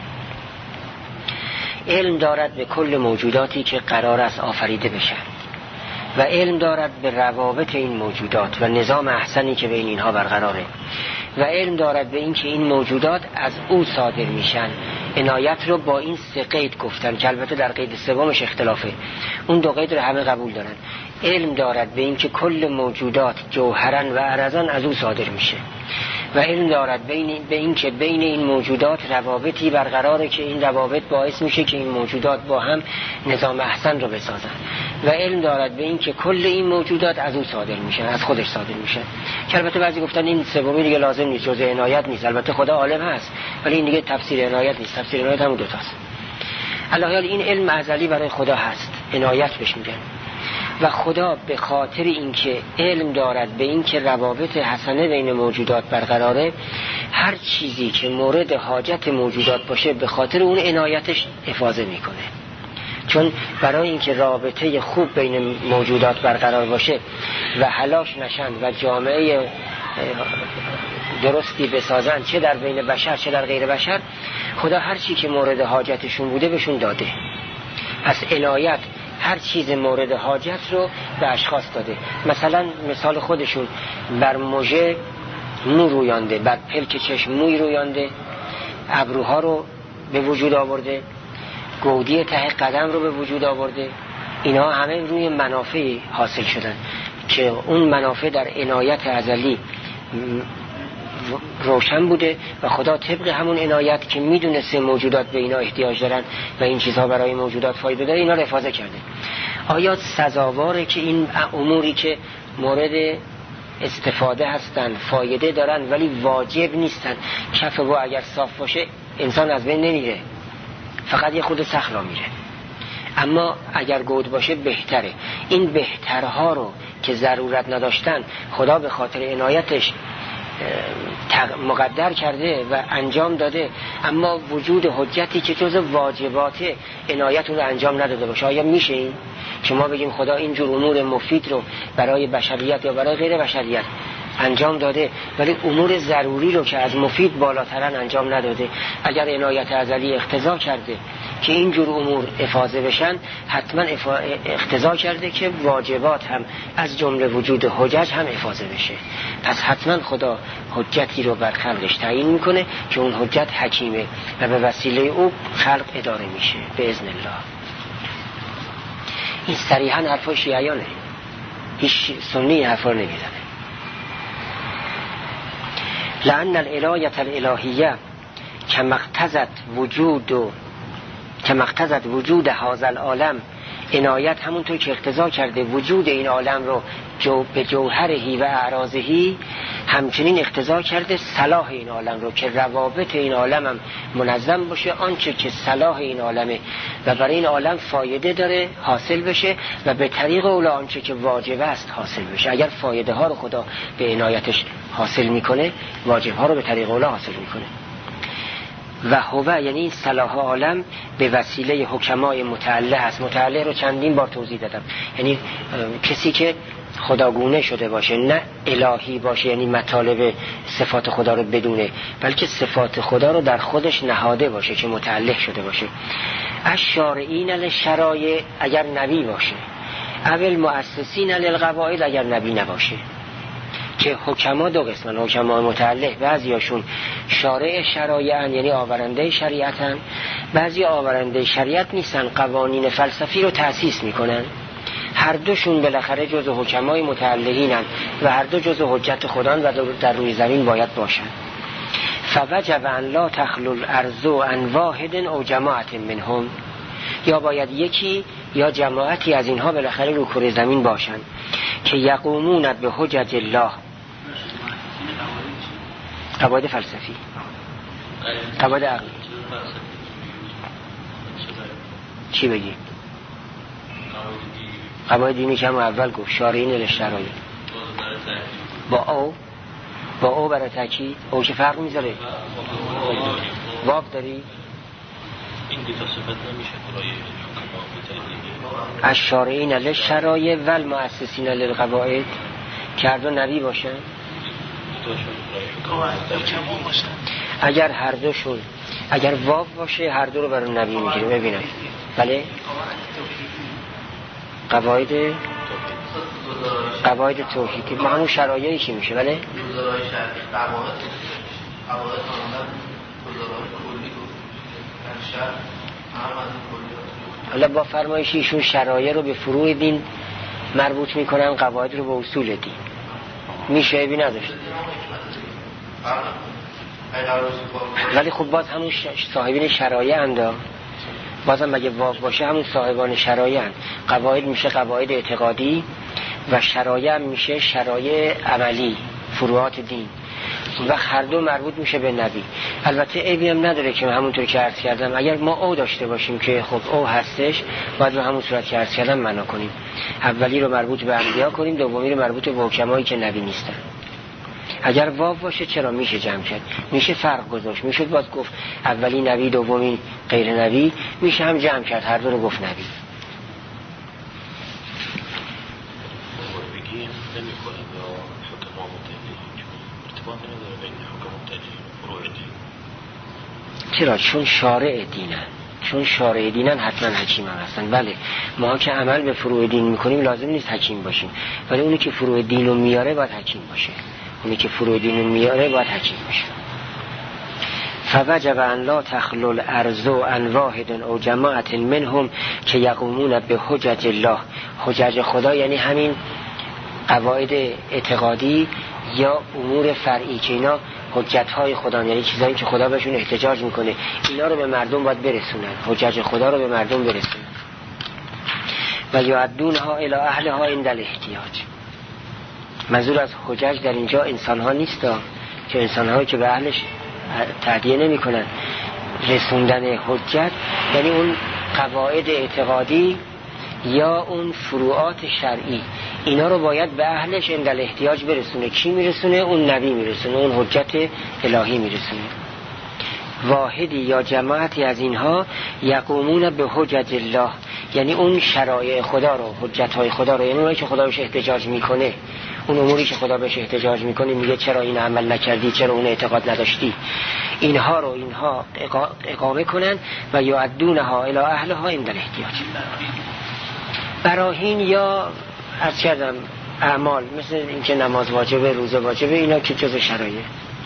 علم دارد به کل موجوداتی که قرار است آفریده بشن و علم دارد به روابط این موجودات و نظام احسنی که بین اینها برقراره و علم دارد به این که این موجودات از او صادر میشن. عنایت رو با این 3 قید گفتن که البته در قید سومش اختلافه، اون 2 قید رو همه قبول دارن. علم دارد به این که کل موجودات جوهرن و عرضن از او صادر میشه و علم دارد به این که بین این موجودات روابطی برقراره که این روابط باعث میشه که این موجودات با هم نظام احسن رو بسازن و علم دارد به این که کل این موجودات از او صادر میشن، از خودش صادر میشن. که البته بعضی گفتن این سومی دیگه لازم نیست، جزء عنایت نیست. البته خدا عالم هست ولی این دیگه تفسیر عنایت نیست، تفسیر عنایت همون 2 تاست. الحال این علم ازلی برای خدا هست، عنایت بهش میگن. و خدا به خاطر اینکه علم دارد به اینکه روابط حسنه بین موجودات برقراره، هر چیزی که مورد حاجت موجودات باشه به خاطر اون عنایتش افاضه میکنه. چون برای اینکه رابطه خوب بین موجودات برقرار باشه و هلاک نشن و جامعه درستی بسازن، چه در بین بشر چه در غیر بشر، خدا هر چی که مورد حاجتشون بوده بهشون داده. پس عنایت هر چیز مورد حاجت رو به اشخاص داده. مثلا مثال خودشون بر مژه مو رویانده، بر پلک چشم موی رویانده، ابروها رو به وجود آورده، گودی ته قدم رو به وجود آورده. اینا همه روی منافع حاصل شدن که اون منافع در عنایت ازلی روشن بوده و خدا طبق همون عنایت که میدونسته موجودات به اینا احتیاج دارن و این چیزها برای موجودات فایده داره اینا رو حفاظت کرده. آیا سزاواره که این اموری که مورد استفاده هستن فایده دارن ولی واجب نیستن، کف و اگر صاف باشه انسان از بین نمیره، فقط یه خود سخلا میره، اما اگر گود باشه بهتره. این بهترها رو که ضرورت نداشتن خدا به خاطر عنایتش مقدر کرده و انجام داده، اما وجود حجتی که جز واجبات عنایت رو انجام نداده باشه. آیا میشه این که ما بگیم خدا اینجور امور مفید رو برای بشریت یا برای غیر بشریت انجام داده ولی امور ضروری رو که از مفید بالاترن انجام نداده؟ اگر عنایت ازلی اقتضا کرده که اینجور امور افاضه بشن، حتما اقتضا کرده که واجبات هم از جمله وجود حجج هم افاضه بشه. پس حتما خدا حجتی رو بر خلقش تعیین میکنه که اون حجت حکیمه و به وسیله او خلق اداره میشه به اذن الله. این صریحا حرفای شیعیانه، هیچ سنی حرفا نمیزنه. لأن العنایت الالهیه کما اقتضت وجود هذا العالم، عنایت همونطور که اقتضا کرده وجود این عالم رو به جوهرهی و اعراضهی، همچنین اقتضا کرده صلاح این عالم رو که روابط این عالم هم منظم باشه، آنچه که صلاح این عالمه و برای این عالم فایده داره حاصل بشه و به طریق اولا آنچه که واجب است حاصل بشه. اگر فایده ها رو خدا به عنایتش حاصل میکنه، واجب ها رو به طریق اولا حاصل میکنه. و هو یعنی صلاح عالم به وسیله حکمای متعله است. متعله رو چندین بار توضیح دادم، یعنی کسی که خداگونه شده باشه، نه الهی باشه یعنی مطالب صفات خدا رو بدونه، بلکه صفات خدا رو در خودش نهاده باشه که متعله شده باشه. الشارعین للشرایع اگر نبی باشه، اول مؤسسین للقواعد اگر نبی نباشه. که حکما 2 قسمن، حکما متعلق، بعضیاشون شارع شرایعن یعنی آورنده شریعتن، بعضی آورنده شریعت نیستن، قوانین فلسفی رو تأسیس میکنن. هر دوشون بالاخره جزء حکمای متعلقینن و هر دو جزء حجت خدان و در روی زمین باید باشن. فوجب ان لا تخلو الارض عن واحد او جماعت منهم، یا باید یکی یا جماعتی از اینها بالاخره رو کره زمین باشن که یقومون به حجج الله. قواعد فلسفی، قواعد عقلی. چی بگی؟ قواعد دینی که هم اول گفت شارعین للشرایع با او برای تاکید. او که فرق میذاره؟ واو داری؟ این دیتا صفت نمیشه برای الشارعین للشرایع و المؤسسین للقواعد که هر دو نبی باشن. اگر هر دوشون اگر واو باشه هر دو رو برای نبی میگیره. ببینم بله قواعد توحید که همون شرایعی که میشه. بله حالا با فرمایش ایشون شرایع رو به فروع دین مربوط میکنن، قواعد رو به اصول دین. میشه عیبی نداشت، ولی خب باز همون صاحبین شرایع اندا، بازم مگه واو باشه همون صاحبان شرایع هن. قواعد میشه قواعد اعتقادی و شرایع میشه شرایع عملی، فروعات دین، و هر دو مربوط میشه به نبی. البته عیبی هم نداره که همونطور که عرض کردم اگر ما او داشته باشیم که خب او هستش، باید به همون صورت که عرض کردم معنا کنیم. اولی رو مربوط به انبیا کنیم، دومی رو مربوط به حکمایی که نبی نیستن. اگر واو باشه چرا میشه جمع کرد، میشه فرق گذاشت، میشه باز گفت اولی نبی دومی غیر نبی، میشه هم جمع کرد هر دو رو گفت نبی. چرا؟ چون شارع دینن حتما حکیم هم هستن. بله ما که عمل به فروع دین میکنیم لازم نیست حکیم باشیم، ولی اونی که فروع دین رو میاره باید حکیم باشه. فوجب ان لا تخلو الارض عن واحد او جماعت منهم که یقومون به حجج الله. حجج خدا یعنی همین قواعد اعتقادی یا امور فرعی که اینا حجت های خدا، یعنی چیزایی که خدا بهشون احتجاج میکنه، اینا رو به مردم باید برسونن، حجج خدا رو به مردم برسونن. و یعدونها الی اهلها عند الاحتیاج. منظور از حجج در اینجا انسان ها نیست که انسان هایی که به اهلش تعدیه نمی کنن. رسوندن حجت یعنی اون قواعد اعتقادی یا اون فروعات شرعی، اینا رو باید به اهلش عند الاحتیاج برسونه. کی میرسونه؟ اون نبی میرسونه، اون حجت الهی میرسونه. واحدی یا جماعتی از اینها یقومون به حجج الله، یعنی اون شرایع خدا رو، حجت های خدا رو، یعنی اونایی که خدا بهش احتجاج میکنه، اون اموری که خدا بهش احتجاج میکنه، میگه چرا این عمل نکردی، چرا اون اعتقاد نداشتی، اینها رو اینها اقامه کنن. و یعدونها الی اهلها عند الاحتیاج. براهین یا عرض کردم اعمال مثل اینکه نماز واجبه، روزه واجبه، اینا که جز شرایع.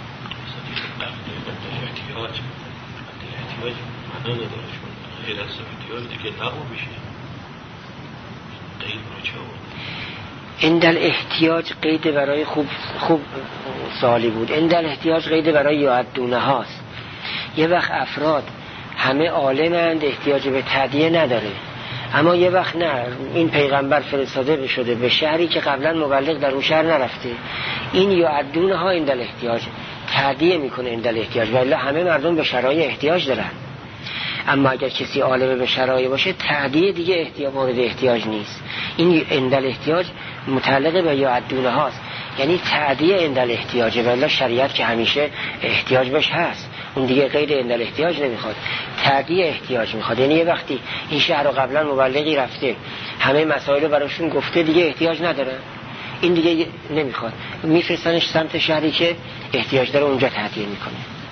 عند الاحتیاج قید برای خوب سوالی بود. عند الاحتیاج قید برای یعدونه هاست. یه وقت افراد همه عالمند، احتیاج به تهدیه نداره، اما یه وقت نه، این پیغمبر فرستاده شده به شهری که قبلا مبلغ در اون شهر نرفته، این یعدونه ها عند الاحتیاج تهدیه میکنه عند الاحتیاج، ولی همه مردم به شرایع احتیاج دارن. اما اگر کسی عالم به شرایع باشه، تهدیه دیگه مورد احتیاج نیست. این عند الاحتیاج متعلق به یعدونه هاست، یعنی تهدیه عند الاحتیاج، ولی شریعت که همیشه احتیاج بهش هست، اون دیگه قید عند الاحتیاج نمیخواد، تهدیه احتیاج میخواد. یعنی یه وقتی این شهر رو قبلا مبلغی رفته، همه مسائل رو براشون گفته، دیگه احتیاج نداره، این دیگه نمیخواد، میفرستنش سمت شهری که احتیاج داره، اونجا تهدیه میکنه.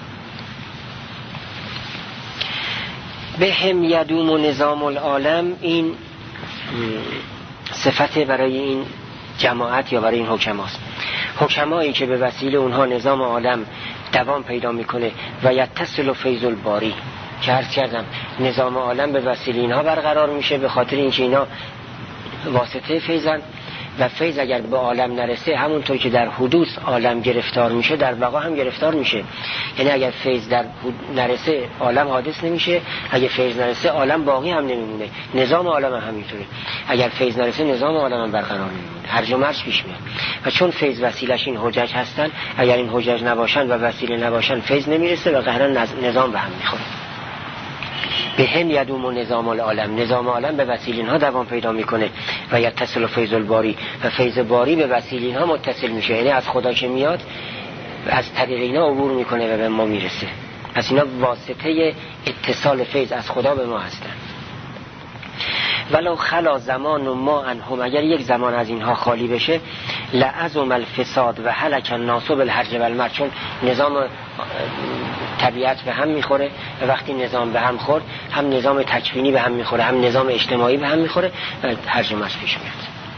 به هم یدوم نظام العالم، این صفت برای این جماعت یا برای این حکماست. حکمایی که به وسیله اونها نظام عالم دوام پیدا میکنه و یتصل فیض الباری، که عرض کردم نظام عالم به وسیله اینها برقرار میشه، به خاطر اینکه اینا واسطه فیضن و فیض اگر به عالم نرسه همونطور که در حدوث عالم گرفتار میشه در بقا هم گرفتار میشه. یعنی اگر فیض در نرسه عالم حادث نمیشه، اگر فیض نرسه عالم باقی هم نمیمونه. نظام عالم هم همینطوره، اگر فیض نرسه نظام عالم هم برقرار نمیمونه، هرج و مرج پیش میاد. و چون فیض وسیلش این حجج هستن، اگر این حجج نباشن و وسیله نباشن فیض نمیرسه و قهرا نظام به هم میخوره. به هم یدوم و نظام العالم، نظام عالم به وسیله اینها دوام پیدا میکنه. و یتصل فیض الباری، و فیض باری به وسیله اینها متصل میشه، یعنی از خدا که میاد از طریق اینا عبور میکنه و به ما میرسه. پس اینا واسطه اتصال فیض از خدا به ما هستن. ولو خلا زمان و ما انهم، اگر یک زمان از اینها خالی بشه، لعظم الفساد و هلک الناس بالهرج والمرج، چون نظام طبیعت به هم میخوره و وقتی نظام به هم خورد هم نظام تکوینی به هم میخوره هم نظام اجتماعی به هم میخوره و هرج و مرج پیش میاد.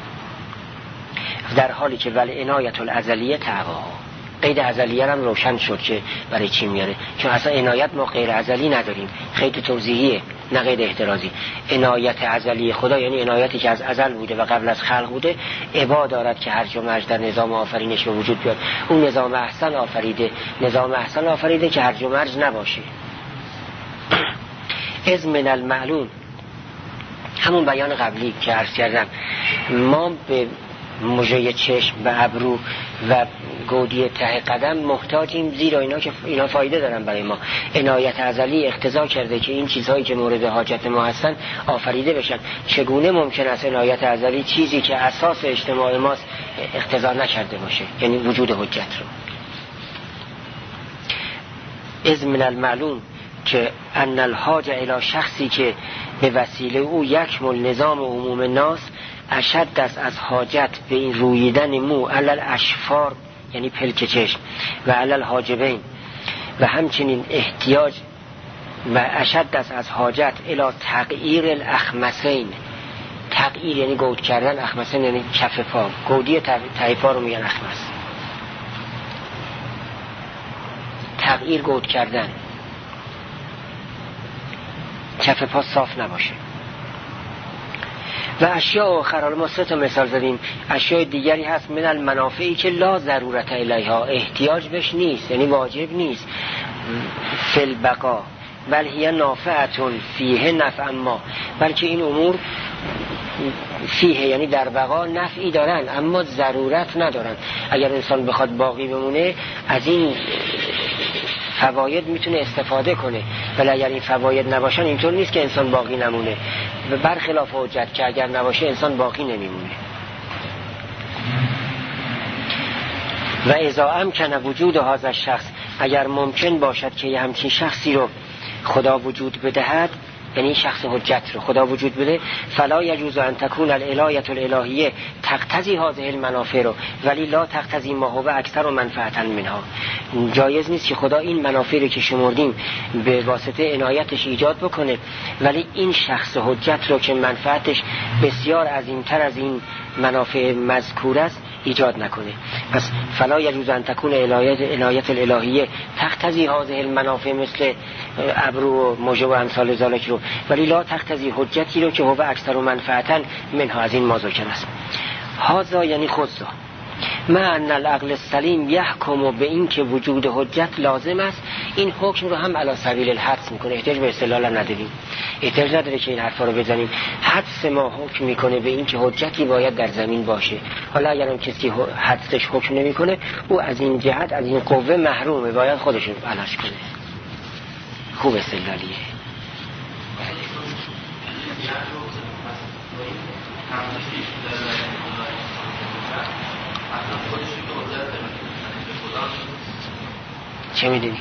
در حالی که ولی عنایت الازلیه تعوا، قید ازلیه هم روشن شد که برای چی میاره، چون اصلا عنایت ما غیر ازلی نداریم، قید توضیحیه نه قید احترازی. عنایت ازلی خدا یعنی عنایتی که از ازل بوده و قبل از خلق بوده، ابا دارد که هرج و مرج در نظام آفرینش به وجود بیاد. اون نظام احسن آفریده، نظام احسن آفریده که هرج و مرج نباشه. از من المعلوم، همون بیان قبلی که عرض کردم، ما به مژه چشم و ابرو و گودی ته قدم محتاجیم، زیرا اینا فایده دارن برای ما. عنایت ازلی اقتضا کرده که این چیزهایی که مورد حاجت ما هستن آفریده بشن. چگونه ممکن است عنایت ازلی چیزی که اساس اجتماع ماست اقتضا نکرده باشه، یعنی وجود حجت رو. از من المعلوم که ان الحاجه الی شخصی که به وسیله او یکمل نظام عموم الناس، اشد است از حاجت به این رویدن مو علل اشفار، یعنی پلک چشم، و علل حاجبین، و همچنین احتیاج و اشد است از حاجت الی تغییر الاخمسین. تغییر یعنی گود کردن، اخمسین یعنی کف پا، گودی ته پا رو میگن اخمس. تغییر گود کردن، کف پا صاف نباشه. و اشیاء آخر، ما 3 تا مثال زدیم، اشیاء دیگری هست من المنافعی که لا ضرورت الیها، احتیاج بهش نیست، یعنی واجب نیست. فی البقا بل هی نافعتون فیه نفع ما، بلکه این امور فیه یعنی در بقا نفعی دارن اما ضرورت ندارن. اگر انسان بخواد باقی بمونه از این فواید میتونه استفاده کنه، ولی اگر این فواید نباشن اینطور نیست که انسان باقی نمونه، و برخلاف حجت که اگر نباشه انسان باقی نمیمونه. و اذا امکن وجود هذا الشخص، اگر ممکن باشد که یه همچین شخصی رو خدا وجود بدهد، یعنی شخص حجت رو خدا وجود بده، فلا یجوز ان تکون الالهیه الالهیه تقتضی هذه المنافع رو ولی لا تقتضی ما هو اکثر منفعتا منها. جایز نیست که خدا این منافع رو که شمردیم به واسطه عنایتش ایجاد بکنه، ولی این شخص حجت رو که منفعتش بسیار عظیمتر از این منافع مذکور است ایجاد نکنه. پس فلا یجوز ان تکون عنایت الالهیه تقتضی هذه المنافع مثل ابرو و مژه و امثال ذالک رو، ولی لا تقتضی حجتی رو که هو اکثر منفعتا منها، از این ما ذکر است. هذا یعنی خذا ما ان العقل السلیم یحکم به این که وجود حجت لازم است. این حکم رو هم علی سبیل الحدس میکنه، احتیاج به استدلال هم نداریم، احتیاج نداره که این حرفا رو بزنیم. حدس ما حکم میکنه به این که حجتی باید در زمین باشه. حالا اگر هم کسی حدسش حکم نمیکنه، او از این جهت از این قوه محرومه، باید خودش رو علاج کنه. خوب استدلالیه. چه میدونی؟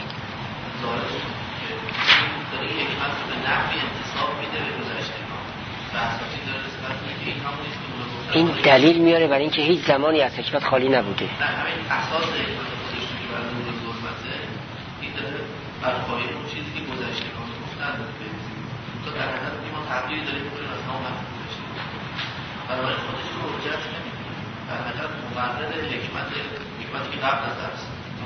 این دلیل میاره برای اینکه هیچ زمانی از حکمت خالی نبوده. نه همین اساس خودش که برای نور ظلمته، این داره برخواهی اون چیزی که گذشتگان گفتن تو در حقیقت ما تغییر داریم میکنیم از نام گذشته، برای خودش رو حجت کنیم در حقیقت مقرد حکمتی که قبل از درس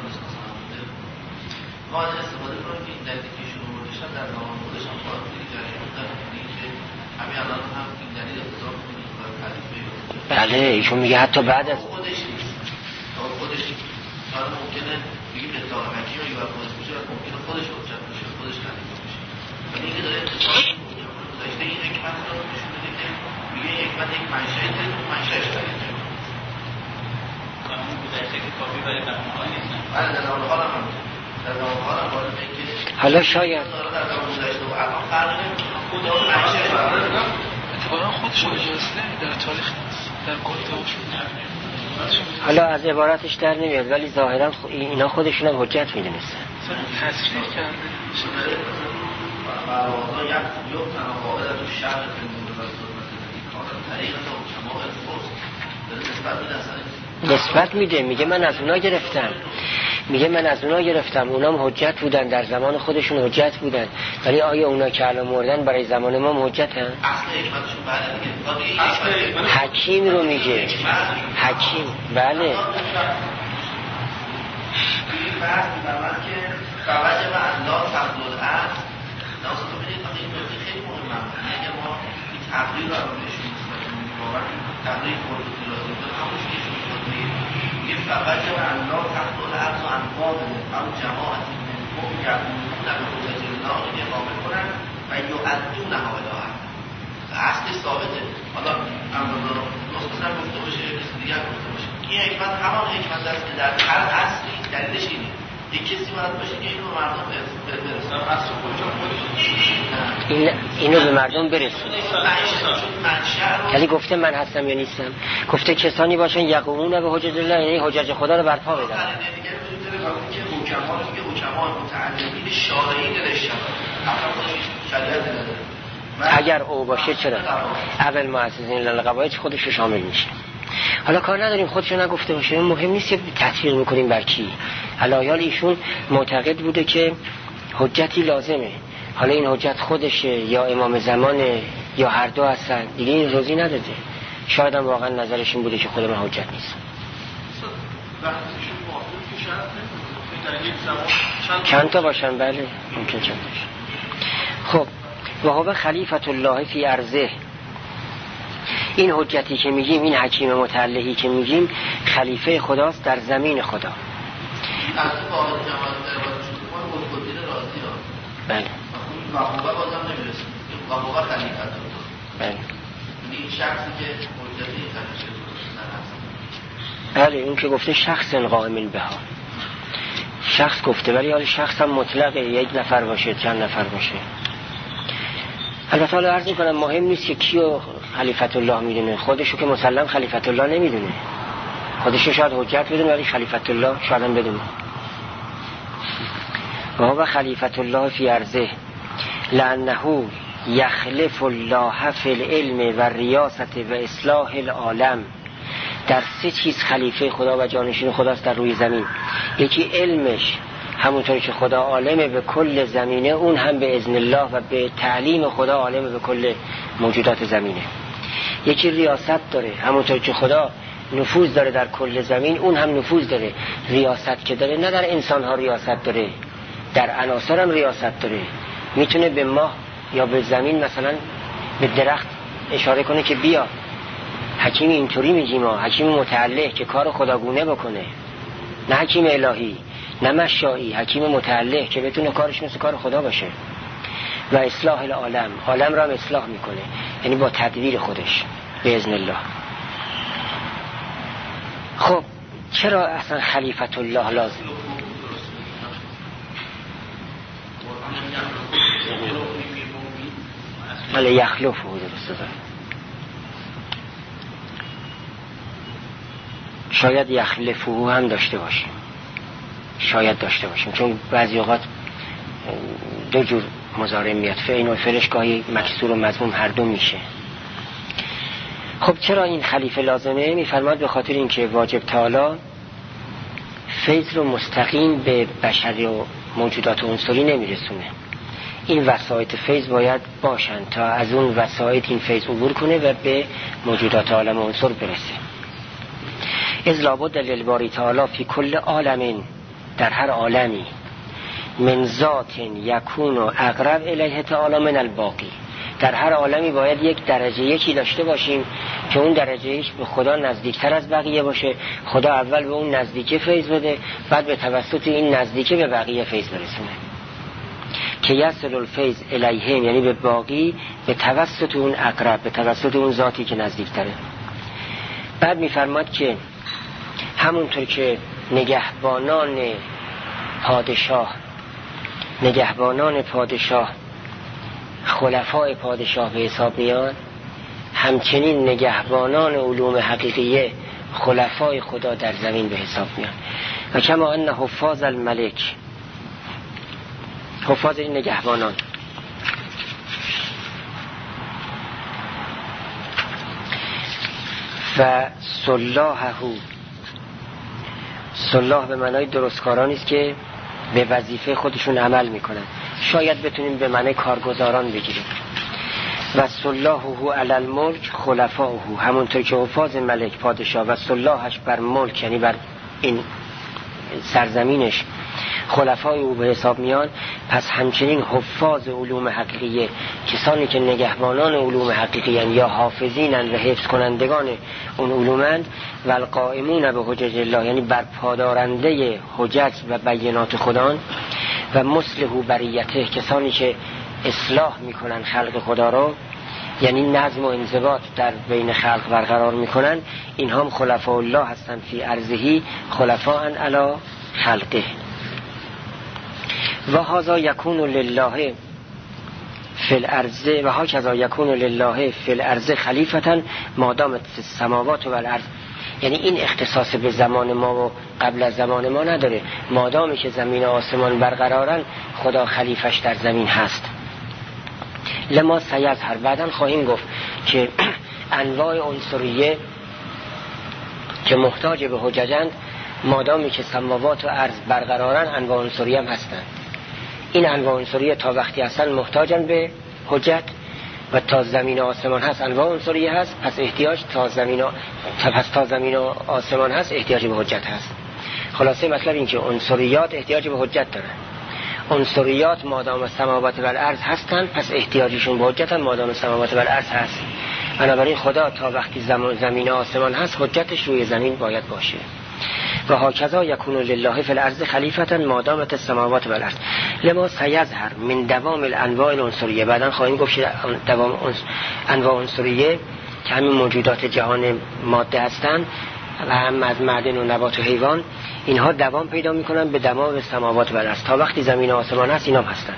ما از استفاده کنیم که این دلیلی که شروع بودشن در نام خودش هم خواهد دیگه جریان داریم که همین الان هم این دلیل اقتضا کنیم برای تعریف بله ایشون میگه حتی بعد از خودش نیست خودش حالا ممکنه بگیم اطلاق حکیم یا خودش میشه و ممکنه خودش حجت باشه خودش خلیفه باشه ولی اینکه داره اتصال گذاشته این حکمت رو نشون میده که میگه حکمت یک منشأ داره اون منشأش خلیفه قانون گذشته که کافی برای قانون‌ها نیستن. بله در حال هم در حال هم وارد اینکه حالا شاید در قانون گذشته و الان فرق نمی‌کنه خود اون منشأ اتفاقا خودش اجازه نمیده در تاریخ در گفته‌هاش حالا از عبارتش در نمیاد ولی ظاهرا اینا خودشون هم حجت میدونستن تصریح کرده فراغا یک تناقض تو شهر فیلم و طریق شما نسبت میده میگه من از اونا گرفتم اونام حجت بودن در زمان خودشون حجت بودن ولی آیا اونا که الان مردن برای زمان ما حجت هم؟ حکیم رو میگه حکیم بله فقط الله تحت الارض و انباب او جماعت منهم یقولون به حجت الله اقامه کنن و یؤدونها الی اصل ثابته حالا امروز مثلا گفته باشه کسی دیگر گفته باشه این حکمت همان حکمت است که در هر اصلی دلیلش اینه یک کسی باید باشه که اینو به مردم برسونه اصل خودش اینو به مردم برسونه ولی گفته من هستم یا نیستم گفته کسانی باشن یقومون به حجت الله یعنی حجت خدا رو برپا بدن اگر او باشه چرا اول مؤسسین للقواعد خودش رو شامل میشه حالا کار نداریم خودشو نگفته باشه مهم نیست که تطبیق میکنیم بر کی علایال ایشون معتقد بوده که حجتی لازمه حالا این حجت خودشه یا امام زمانه یا هر دو هستن دیگه این روزی نداده شاید هم واقعا نظرش این بوده که خود من حجت نیست چند تا باشن بله ممکن چند باشن خب و هو خلیفت الله فی ارضه این حجتی که میگیم این حکیم متعلقی که میگیم خلیفه خداست در زمین خدا بله واقعا بازم نمیرسیم واقعا خلیفت بله این شخصی که حجتی خلیفه بله اون که گفته شخص قائم بها شخص گفته ولی حال شخص هم مطلقه یک نفر باشه چند نفر باشه البته حالا عرض میکنم مهم نیست که کیو خلیفت الله میدونه خودشو که مسلم خلیفت الله نمیدونه خودشو شاید حجت بدونه ولی خلیفت الله شاید هم بدونه و هو خلیفت الله فی ارضه لانه یخلف الله فی العلم و ریاست و اصلاح العالم در سه چیز خلیفه خدا و جانشین خداست در روی زمین یکی علمش همونطوری که خدا عالمه به کل زمینه اون هم به اذن الله و به تعلیم خدا عالمه به کل موجودات زمینه یکی ریاست داره همونطوری که خدا نفوذ داره در کل زمین اون هم نفوذ داره ریاست که داره نه در انسان ها ریاست داره در عناصر هم ریاست داره میتونه به ماه یا به زمین مثلا به درخت اشاره کنه که بیا حکیم اینطوری میگیم حکیم متعلق که کار خداگونه بکنه نه حکیم الهی نه مشایی حکیم متعلق که بتونه کارش مثل کار خدا باشه و اصلاح العالم عالم را هم اصلاح میکنه یعنی با تدبیر خودش به اذن الله خب چرا اصلا خلیفت الله لازم ولی یخلفه درسته شاید یخلفه هم داشته باشیم شاید داشته باشیم چون بعضی اوقات دو جور مضارع میاد فعل و فعلش گاهی مکسور و مضموم هر دو میشه خب چرا این خلیفه لازمه میفرماد به خاطر اینکه واجب تعالی فیض رو مستقیم به بشری و موجودات عنصری نمیرسونه این وسایط فیض باید باشن تا از اون وسایط این فیض عبور کنه و به موجودات عالم عنصر برسه از لابد للباری تعالی فی کل عالمین در هر عالمی من ذات یکون و اقرب الیه تعالی من الباقی در هر عالمی باید یک درجه یکی داشته باشیم که اون درجه یک به خدا نزدیکتر از بقیه باشه. خدا اول به اون نزدیکه فیض بده، بعد به توسط این نزدیکه به بقیه فیض برسونه. که یصل الفیض الیهم، یعنی به باقی به توسط اون اقرب، به توسط اون ذاتی که نزدیکتره. بعد میفرماد که همونطور که نگهبانان پادشاه خلفای پادشاه به حساب میان، همچنین نگهبانان علوم حقیقیه خلفای خدا در زمین به حساب میان. و کما ان حفاظ الملک، حفاظ این نگهبانان، و صلاح به معنای درستکارانی است که به وظیفه خودشون عمل میکنن. شاید بتونیم به معنای کارگزاران بگیریم. و صلاحه علی الملک خلفاؤه، همونطور که حفاظ ملک پادشاه و صلاحش بر ملک یعنی بر این سرزمینش خلفای او به حساب میان، پس همچنین حفاظ علوم حقیقیه، کسانی که نگهبانان علوم حقیقیه یا حافظینن و حفظ کنندگان اون علومند، و القائمون به حجج الله، یعنی بر پادارنده حجج و بینات خدا، و مصلح بریته، کسانی که اصلاح میکنن خلق خدا رو، یعنی نظم و انضباط در بین خلق برقرار میکنن، اینها هم خلفاء الله هستند فی ارضه خلفاء علی خلقه. و هذا یکون لله فی الارض و هکذا یکون لله فی الارض خلیفة ما دامت السماوات و الارض. یعنی این اختصاص به زمان ما و قبل از زمان ما نداره، مادامی که زمین و آسمان برقرارن خدا خلیفش در زمین هست. لما سیظهر، بعداً خواهیم گفت که انواع عنصریه که محتاج به حججند، مادامی که سماوات و ارض برقرارن انواع عنصریه هم هستند. این انواع عنصریه تا وقتی هستن محتاجن به حجت، و تا زمین و آسمان هست انواع عنصریه هست، پس احتیاج تا زمین و آسمان هست احتیاج به حجت هست. خلاصه مطلب این که عنصریات احتیاج به حجت دارن. عنصریات مادام سماوات و الارض هستن، پس احتیاجشون به حجت هم مادام سماوات و الارض هست. بنابراین خدا تا وقتی زمین و آسمان هست حجتش روی زمین باید باشه. و هکذا یکون لله فی الارض خلیفة ما دامت السماوات و الارض لما سیظهر من دوام الانواع العنصریه. بعداً خواهیم گفت دوام انواع عنصریه که همین موجودات جهان ماده هستند و هم از معدن و نبات و حیوان، اینها دوام پیدا میکنن به دوام سماوات و الارض. تا وقتی زمین و آسمان هست اینا هم هستن.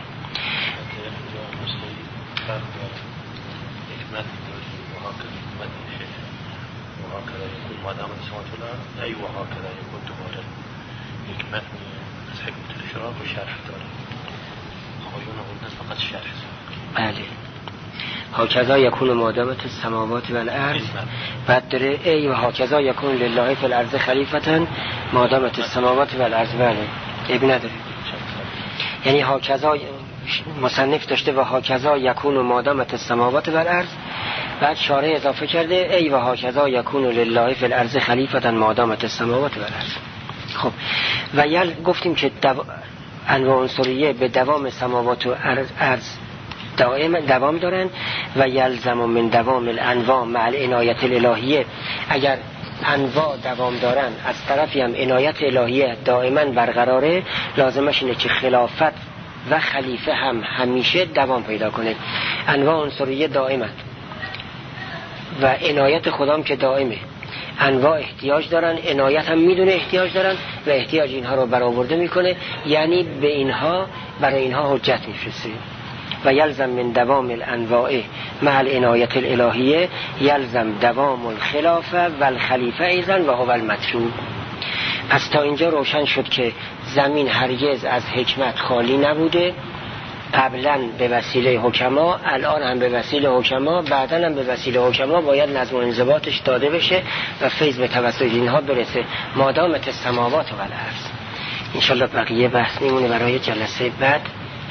ای و هاکذا یکون دوباره یک متن از حکمت الاشراق و شرح داره. خواهیون اون فقط شرح. بله. هاکذا یکون مادامت السماوات و الارض. بعد داره ای و هاکذا یکون لله فی الارض خلیفة مادامت السماوات و الارض. بله اب نداره. یعنی هاکذا مصنف داشته و هاکذا یکون مادامت السماوات و الارض، بعد شارح اضافه کرده ای و هاکذا یکون لله فی الارض خلیفة ما دامت السماوات و الارض. خب و گفتیم که انواع عنصریه به دوام سماوات و ارض دوام دارن و یلزم من دوام الانواع مع العنایت الالهیه. اگر انواع دوام دارن از طرفی هم عنایت الهیه دائما برقراره، لازمش اینه که خلافت و خلیفه هم همیشه دوام پیدا کنه. انواع عنصریه دائما و عنایت خدام که دائمه. انواع احتیاج دارن، عنایت هم میدونه احتیاج دارن و احتیاج اینها رو برآورده میکنه، یعنی به اینها برای اینها حجت میفرسته. و یلزم من دوام الانواع مع العنایت الالهیه یلزم دوام الخلافه و الخلیفه ایضا و هو المطلوب. پس تا اینجا روشن شد که زمین هرگز از حکمت خالی نبوده، قبلا به وسیله حکما، الان هم به وسیله حکما، بعدا هم به وسیله حکما باید نظم و انضباطش داده بشه و فیض به توسط اینها برسه ما دامت السماوات و الارض. انشالله بقیه بحث میمونه برای جلسه بعد.